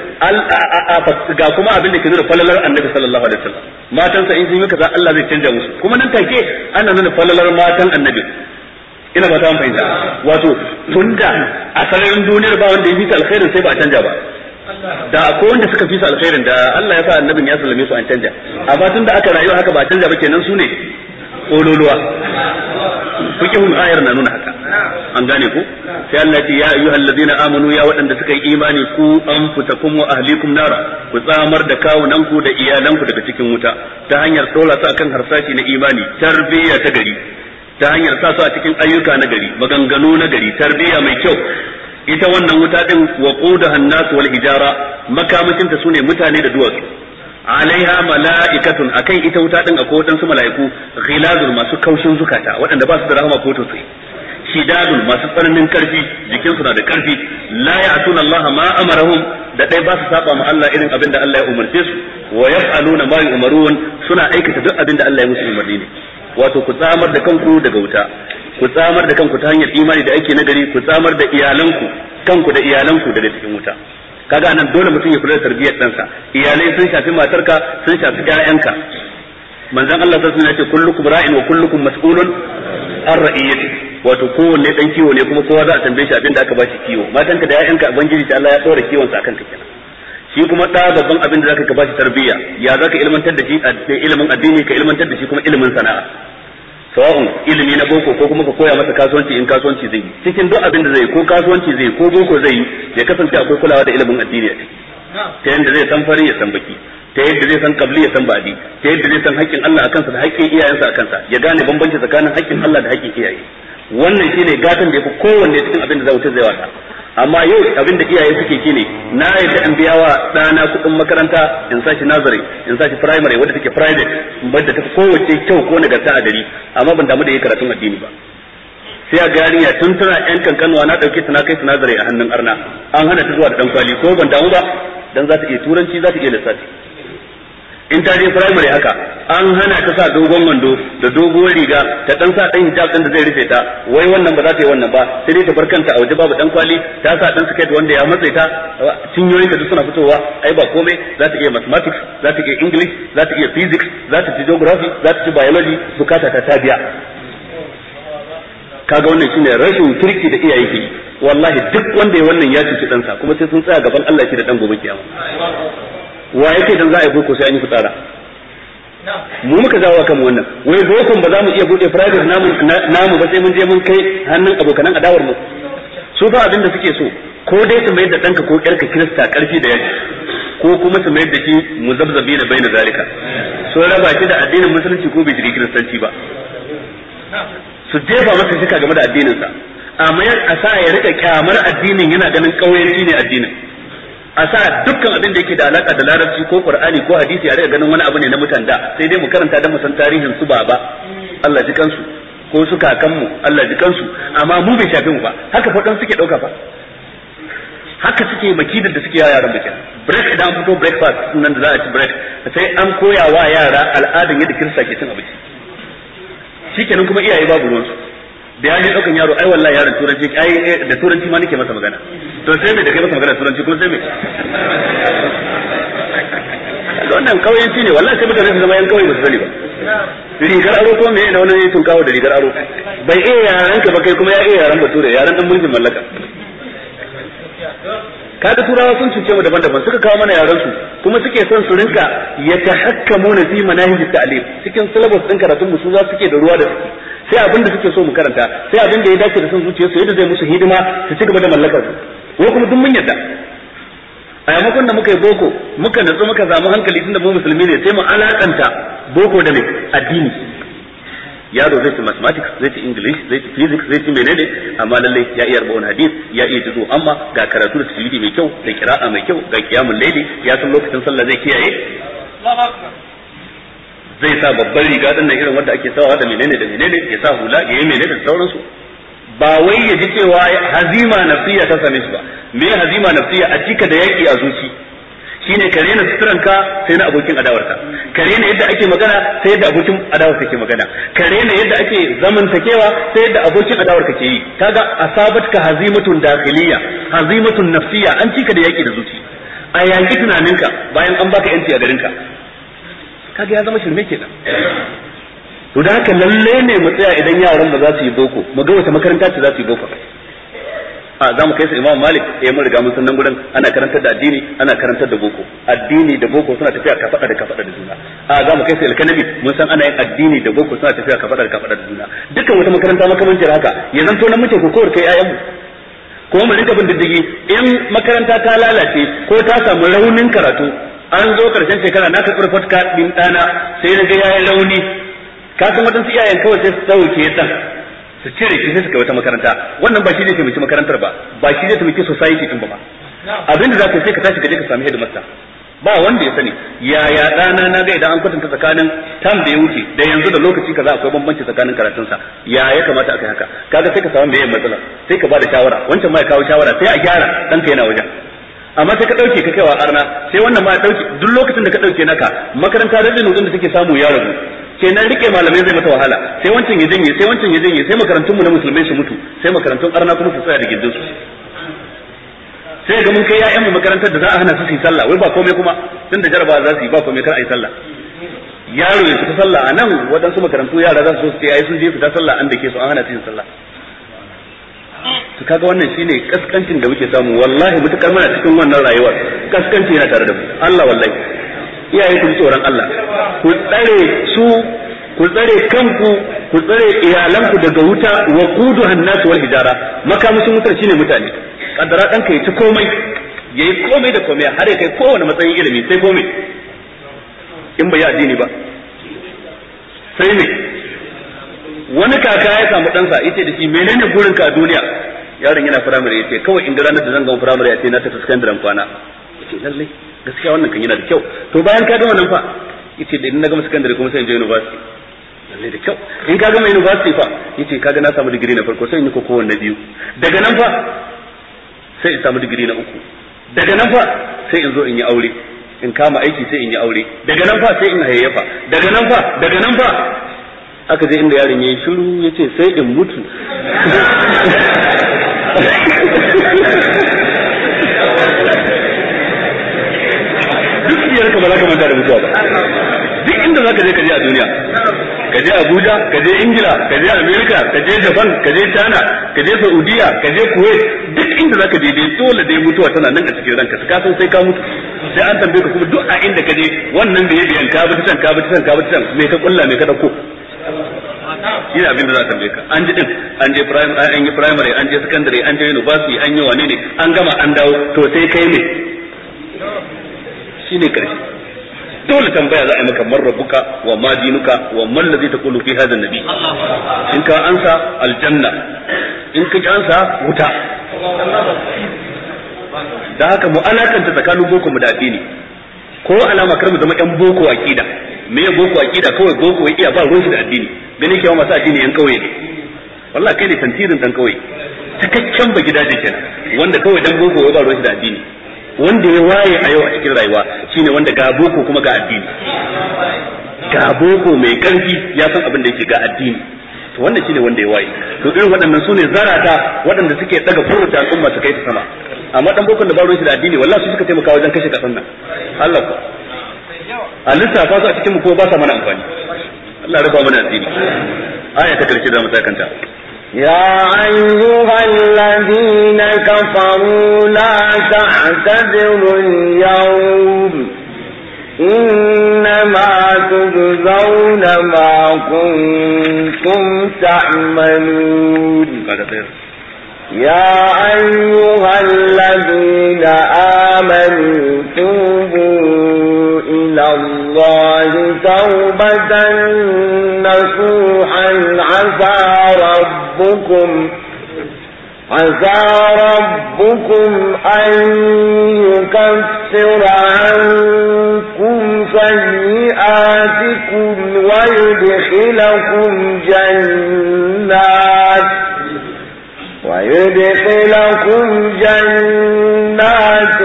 ga kuma abin da ke nuna falalar Annabi sallallahu alaihi wasallam matan sa in sun yi kaza Allah zai canja musu kuma nan take ana nuna falalar matan Annabi ina ba ta fahimta wato tunda a sararin duniyar ba wanda ya fi alkhairin sai ba a canja ba da akwai wanda suka fi su alkhairin da Allah ya sa annabin ya sallame su an canja amma tun da aka rayu haka ba canja ba kenan su ne ololuwa fikihun ayar na nuna haka an gane ku sai Allah ya ayyuhal ladina amanu ya waɗanda suka yi imani ku anfusakum wa ahlikum nara ku tsamar da kawunan ku da iyalanku daga cikin wuta ta hanyar dora su akan harsashi na imani tarbiyya ta gari ta hanyar sa su a cikin ayyuka na gari maganganu na gari tarbiyya mai kyau ita wannan wuta din wa qudaha an-nas wal hijara makamacinta sune mutane da duwatsu alaiha mala'ikatun akan ita wuta din akwai wadansu mala'iku ghilazul masu kaushin zukata waɗanda ba su da rahama ko tausayi shidadun masu tsananin karfi jikinsu na da karfi la ya'tuna Allah ma amarahum da dai ba su saba ma Allah irin abin da Allah ya umarce su wa yaf'aluna ma yu'marun suna aikata duk abin da Allah ya musu umarni ne wato ku tsamar da kanku daga wuta ku tsamar da kanku ta hanyar imani da ake nagari ku tsamar da iyalanku kanku da iyalanku daga cikin wuta kaga nan dole mutum ya kula da tarbiyyar ɗansa iyalai sun shafi matarka sun shafi ƴaƴanka manzon Allah sallallahu alaihi wasallam ya ce kullukum ra'in wa kullukum mas'ulun an ra'iyati, wato kowanne dan kiwo ne kuma kowa za a tambaye shi abin da aka ba shi kiwo. Matanka da ƴaƴanka ubangiji ta Allah ya tsora kiwon sa akan ka kenan. Shi kuma da babban abin da zaka ka ba shi tarbiyya, ya zaka ilmantar da shi ilimin addini, ka ilmantar da shi kuma ilimin sana'a. Sawa'un ilimi na boko ko kuma ka koya masa kasuwanci in kasuwanci zai yi. Cikin duk abin da zai yi ko kasuwanci zai yi ko boko zai yi, ya kasance akwai kulawa da ilimin addini a ciki. Ta yanda zai san fari ya san baki, ta yadda zai san kabli ya san ba'di, ta yadda zai san haƙƙin Allah a kansa da haƙƙin iyayensa a kansa, ya gane bambanci tsakanin haƙƙin Allah da haƙƙin iyaye. Wannan shine gatan da yafi kowanne cikin abin da zai wata. Amma yau abin da iyaye suke shine na yadda an biya wa ɗana kuɗin makaranta in sashi nursery, in sashi primary wadda take private, wadda ta kowace kyau ko nagarta a gari, amma ban damu da yi karatun addini ba. Sai a ga yarinya tun tana yan kankanuwa na ɗauke ta na kai ta nursery a hannun arna, an hana ta zuwa da ɗan kwali ko ban damu ba dan za ta iya turanci, za ta iya lissafi. In ta je primary haka an hana ta sa dogon wando da doguwar riga ta dan sa dan hijab din da zai rufe ta, wai wannan ba za ta yi wannan ba, sai dai ta bar kanta a waje babu dan kwali, ta sa dan skirt wanda ya matsayi ta, cinyoyin ta duk suna fitowa, ai ba komai, za ta iya mathematics, za ta iya English, za ta iya physics, za ta ci geography, za ta ci biology, bukata ta biya. Kaga wannan shine rashin kirki da iyaye ke yi. Wallahi duk wanda ya wannan ya cuci ɗansa, kuma sai sun tsaya gaban Allah shi da dan gobe kiyama. Wa yake dan za a yi boko sai an yi fitsara? Mu muka jawo kan wannan. Wai bokon ba za mu iya bude private namu ba sai mun je mun kai hannun abokanan adawar mu. Su ba abin da suke so, ko dai su mayar da danka ko ƴarka Kirista karfi da yaji, ko kuma su mayar da shi muzabzabi na baina zalika. So raba shi da addinin musulunci ko bai shiga kiristanci ba. Su jefa masa shika game da addinin sa. Amma a sa ya rika kyamar addinin yana ganin kauyanci ne addinin. A sa dukkan abin da yake da alaka da larabci ko qur'ani ko hadisi a rika ganin wani abu ne na mutan da, sai dai mu karanta da mu san tarihin su baba Allah ji kansu ko su kakanmu Allah ji kansu, amma mu bai shafe mu ba. Haka fa dan suke dauka fa, haka suke makidar da suke yaran bikin break. Idan an fito breakfast nan da za a ci break, sai an koya wa yara al'adan yadda kirista ke cin abinci. Shikenan kuma iyaye babu ruwansu da ya je daukan yaro, ai wallahi yaron turanci, ai da turanci ma nake masa magana. To sai me da kai masa magana turanci kuma sai me? Wannan kauyanci ne wallahi, sai mutane su zama yan kauye ba su sani ba. Rigar aro ko me ne wannan tun kawo da rigar aro? Bai iya yaran ka ba kai kuma ya iya yaran bature, yaran dan mulkin mallaka. Kaga turawa sun cuce mu daban-daban, suka kawo mana yaran su kuma suke son su rinka yatahakkamuna fi manahij at-ta'lim. Cikin syllabus din karatun mu su za suke da ruwa da suke. Sai abin da suke so mu karanta, sai abin da ya dace da son zuciyarsu yadda zai musu hidima su ci gaba da mallakar su. Wai kuma duk mun yadda. A yamakon da muka yi boko, muka natsu muka samu hankali tunda mu musulmi ne, sai mu alakanta boko da mai addini. Yaro zai ci mathematics, zai ci English, zai ci physics, zai ci menene, amma lalle ya iya arba'un hadith, ya iya juzu, amma ga karatu da tajwidi mai kyau, da qira'a mai kyau, ga qiyamul layli, ya san lokacin sallah zai kiyaye. Zai sa babban riga din nan irin wanda ake sawa da menene, ya sa hula, yayi menene da sauransu. Ba wai ya ji cewa hazima nafsiya ta same shi ba. Me hazima nafsiya? A cika da yaki a zuci. Shine ka rena suturanka sai na abokin adawarka, ka rena yadda ake magana sai yadda abokin adawarka ke magana, ka rena yadda ake zamantakewa sai yadda abokin adawarka ke yi. Kaga asabatka hazimatun dakhiliya, hazimatun nafsiya, an cika da yaki da zuci. A yanki tunaninka bayan an baka yanci a garinka. Kaga ya zama shirme kenan. To da haka lalle ne mu tsaya idan yaran da za su yi boko, mu ga wata makaranta ce za su yi boko. Za mu kai su Imam Malik, mun riga mun san nan gurin ana karantar da addini, ana karantar da boko. Addini da boko suna tafiya kafada da juna. Za mu kai su Al-Kanabi, mun san ana yin addini da boko suna tafiya kafada da juna. Dukkan wata makaranta makamancin haka, ya zanto nan muke kokowar kai ayyanmu. Kuma mu rinka bin diddigi, in makaranta ta lalace ko ta samu raunin karatu, an zo karshen shekara na karɓar fatka ɗin ɗana sai na ga yayin rauni. Ka san waɗansu iyayen kawai sai su sauke ɗan, su cire shi sai su kai wata makaranta. Wannan ba shi zai taimaki makarantar ba, ba shi zai taimaki society din ba. Abinda za ka sai ka tashi ka je ka sami headmaster. Ba wanda ya sani yaya ɗana na ga idan an kwatanta tsakanin tam da ya wuce da yanzu da lokaci kaza akwai bambanci tsakanin karatunsa, ya kamata a kai haka. Kaga sai ka samu meye matsala, sai ka ba da shawara, wancan ma ya kawo shawara, sai a gyara ɗanka yana wajen. Amma sai ka dauke ka kaiwa arna, sai wannan ma ya dauke. Duk lokacin da ka dauke naka makaranta da din da take samu ya rabu, kenan rike malamai zai mata wahala, sai wancan ya janye, sai wancan ya janye, sai makarantun mu na musulmai su mutu, sai makarantun arna kuma su tsaya da gindin su. Sai ga mun kai ƴaƴan mu makarantar da za a hana su yi sallah, wai ba komai kuma tunda jarabawa za su yi ba komai kar a yi sallah. yaro ya fita sallah a nan waɗansu makarantu yara za su ce ai sun je fita sallah an da ke su an hana su yin sallah. to kaga wannan shine kaskancin da muke samu wallahi mutakar mana cikin wannan rayuwar kaskanci yana tare da mu Allah wallahi iyaye ku tsoron Allah ku tsare su ku tsare kanku ku tsare iyalanku daga wuta wa quduhan nas wal hijara makamashin wutar shine mutane kaddara danka ya ci komai yayi komai da komai har ya kai kowane matsayin ilimi sai komai in bai addini ba sai ne wani kaka ya samu ɗansa yace da shi menene burinka a duniya yaron yana firamare yace kawai inda ranar da zan gama firamare yace na tafi secondary kwana yace lalle gaskiya wannan kan yana da kyau to bayan ka gama nan fa yace da idan na gama secondary kuma sai in je university lalle da kyau in ka gama university fa yace kaga na samu digiri na farko sai in yi koko na biyu daga nan fa sai in samu digiri na uku daga nan fa sai in zo in yi aure in kama aiki sai in yi aure daga nan fa sai in hayayyafa daga nan fa aka je inda yaron yayi shiru yace sai in mutu duk biyar ka ba za ka manta da mutuwa ba duk inda za ka je a duniya ka je Abuja ka je Ingila ka je America ka je Japan ka je China ka je Saudiya ka je Kuwait duk inda za ka je dai dole dai mutuwa tana nan a cikin ranka ka san sai ka mutu sai an tambaye ka kuma duk a inda ka je wannan da ya biyan ka bi can me ka kulla me ka dauko shi ne abin da za a tambaye ka an ji din an je primary an je secondary an je university an yi wane ne an gama an dawo to sai kai ne shi ne karshe dole tambaya za a yi maka man rabbuka wa ma dinuka wa man ladhi taqulu fi hadha an-nabi in ka ansa aljanna in ka ansa wuta da haka mu alakanta tsakanin boko mu da addini ko alama kar mu zama yan boko akida me ya boko akida kawai boko ya iya ba ruwan shi da addini gani kewa masu addini yan kauye ne wallahi kai ne tantirin dan kauye cikakken ba gidaje kenan wanda kawai dan boko ya ba ruwan shi da addini wanda ya waye a yau a cikin rayuwa shine wanda ga boko kuma ga addini ga boko mai karfi ya san abin da yake ga addini to wannan shine wanda ya waye to irin waɗannan sune zarata waɗanda suke daga furuta al'umma su kai ta sama amma dan bokon da ba ruwan shi da addini wallahi su suka taimaka wajen kashe kasan nan Allah ko a lissafa su a cikin mu ko ba sa mana amfani Allah rufa mana asiri aya ta karshe da mu sakanta يا أيها الذين كفروا لا تعتذروا اليوم إنما تجزون ما كنتم تعملون يا أيها الذين آمنوا توبوا إلى الله توبة نصوحا عسى ربكم أن يكفر عنكم سيئاتكم ويدخلكم جنات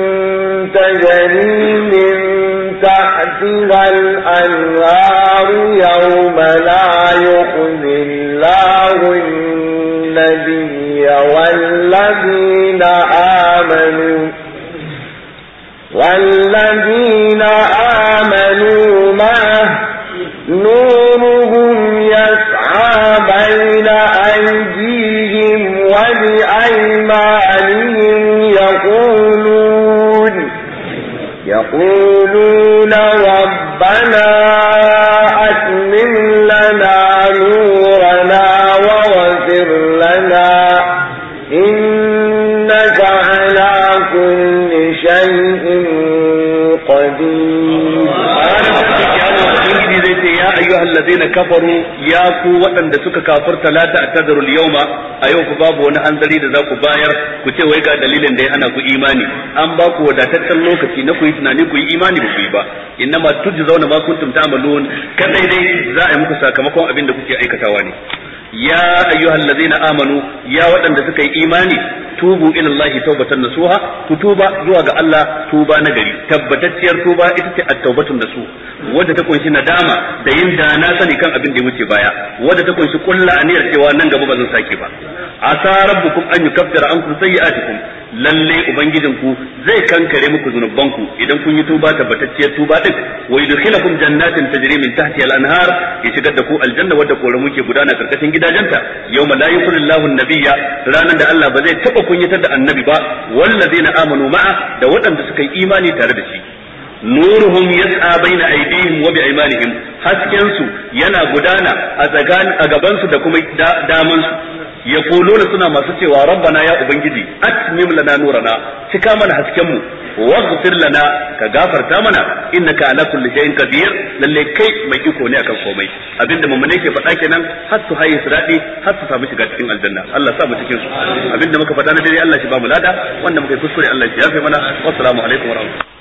تجري من تحتها الأنهار يوم لا يخزي الله النبي والذين آمنوا معه نورهم يسعى بين أيديهم وبأيمانهم يقولون ربنا أتمم لنا نورنا واغفر لنا إنك على كل شيء قدير. يا أيها الذين كفروا يا قوة دسك كافرت لا تعتذروا اليوم أيوك باب ونأنزلي ذاك باير كتير ويقع دليل ده أنا كو إيماني أم باكو وداتك اللوكتي نكو يتناني كو إيماني بكيبا إنما تجزون ما كنتم تعملون كذا يدي زائم كساك مكو أبين دكتي أي كتاواني يا أيها الذين آمنوا يا وطن دسك إيماني توبوا إلى الله توبة نصوحا كتوبة زواج الله توبة نجري تبتتير توبة إتت التوبة النصوح wadda ta kunshi nadama da yin da na sani kan abin da ya wuce baya wadda ta kunshi kullu aniyar cewa nan gaba ba zan sake ba asa rabbukum an yukaffira ankum sayyi'atikum lalle ubangijinku zai kankare muku zunubanku idan kun yi tuba tabbatacciyar tuba din wa yudkhilukum jannatin tajri min tahtiha al-anhar ya shigar da ku aljanna wadda koramu ke gudana karkashin gidajenta yawma la yukhrillahu an-nabiyya ranan da Allah ba zai taba kunyatar da annabi ba wallazina amanu ma'a da waɗanda suka yi imani tare da shi nuruhum yas'a baina aydihim wa bi'imanihim hasken su yana gudana a gaban su da kuma daman su yaquluna suna masu cewa rabbana ya ubangiji atmim lana nurana cika mana hasken mu waghfir lana ka gafarta mana innaka ala kulli shay'in qadir lalle kai mai iko ne akan komai abinda mummune ke faɗa kenan har su haye sirati har su samu shiga cikin aljanna Allah sa mu cikin su abinda muka faɗa na dare Allah shi ba mu lada wanda muka yi kuskure Allah shi yafe mana wassalamu alaikum wa rahmatullahi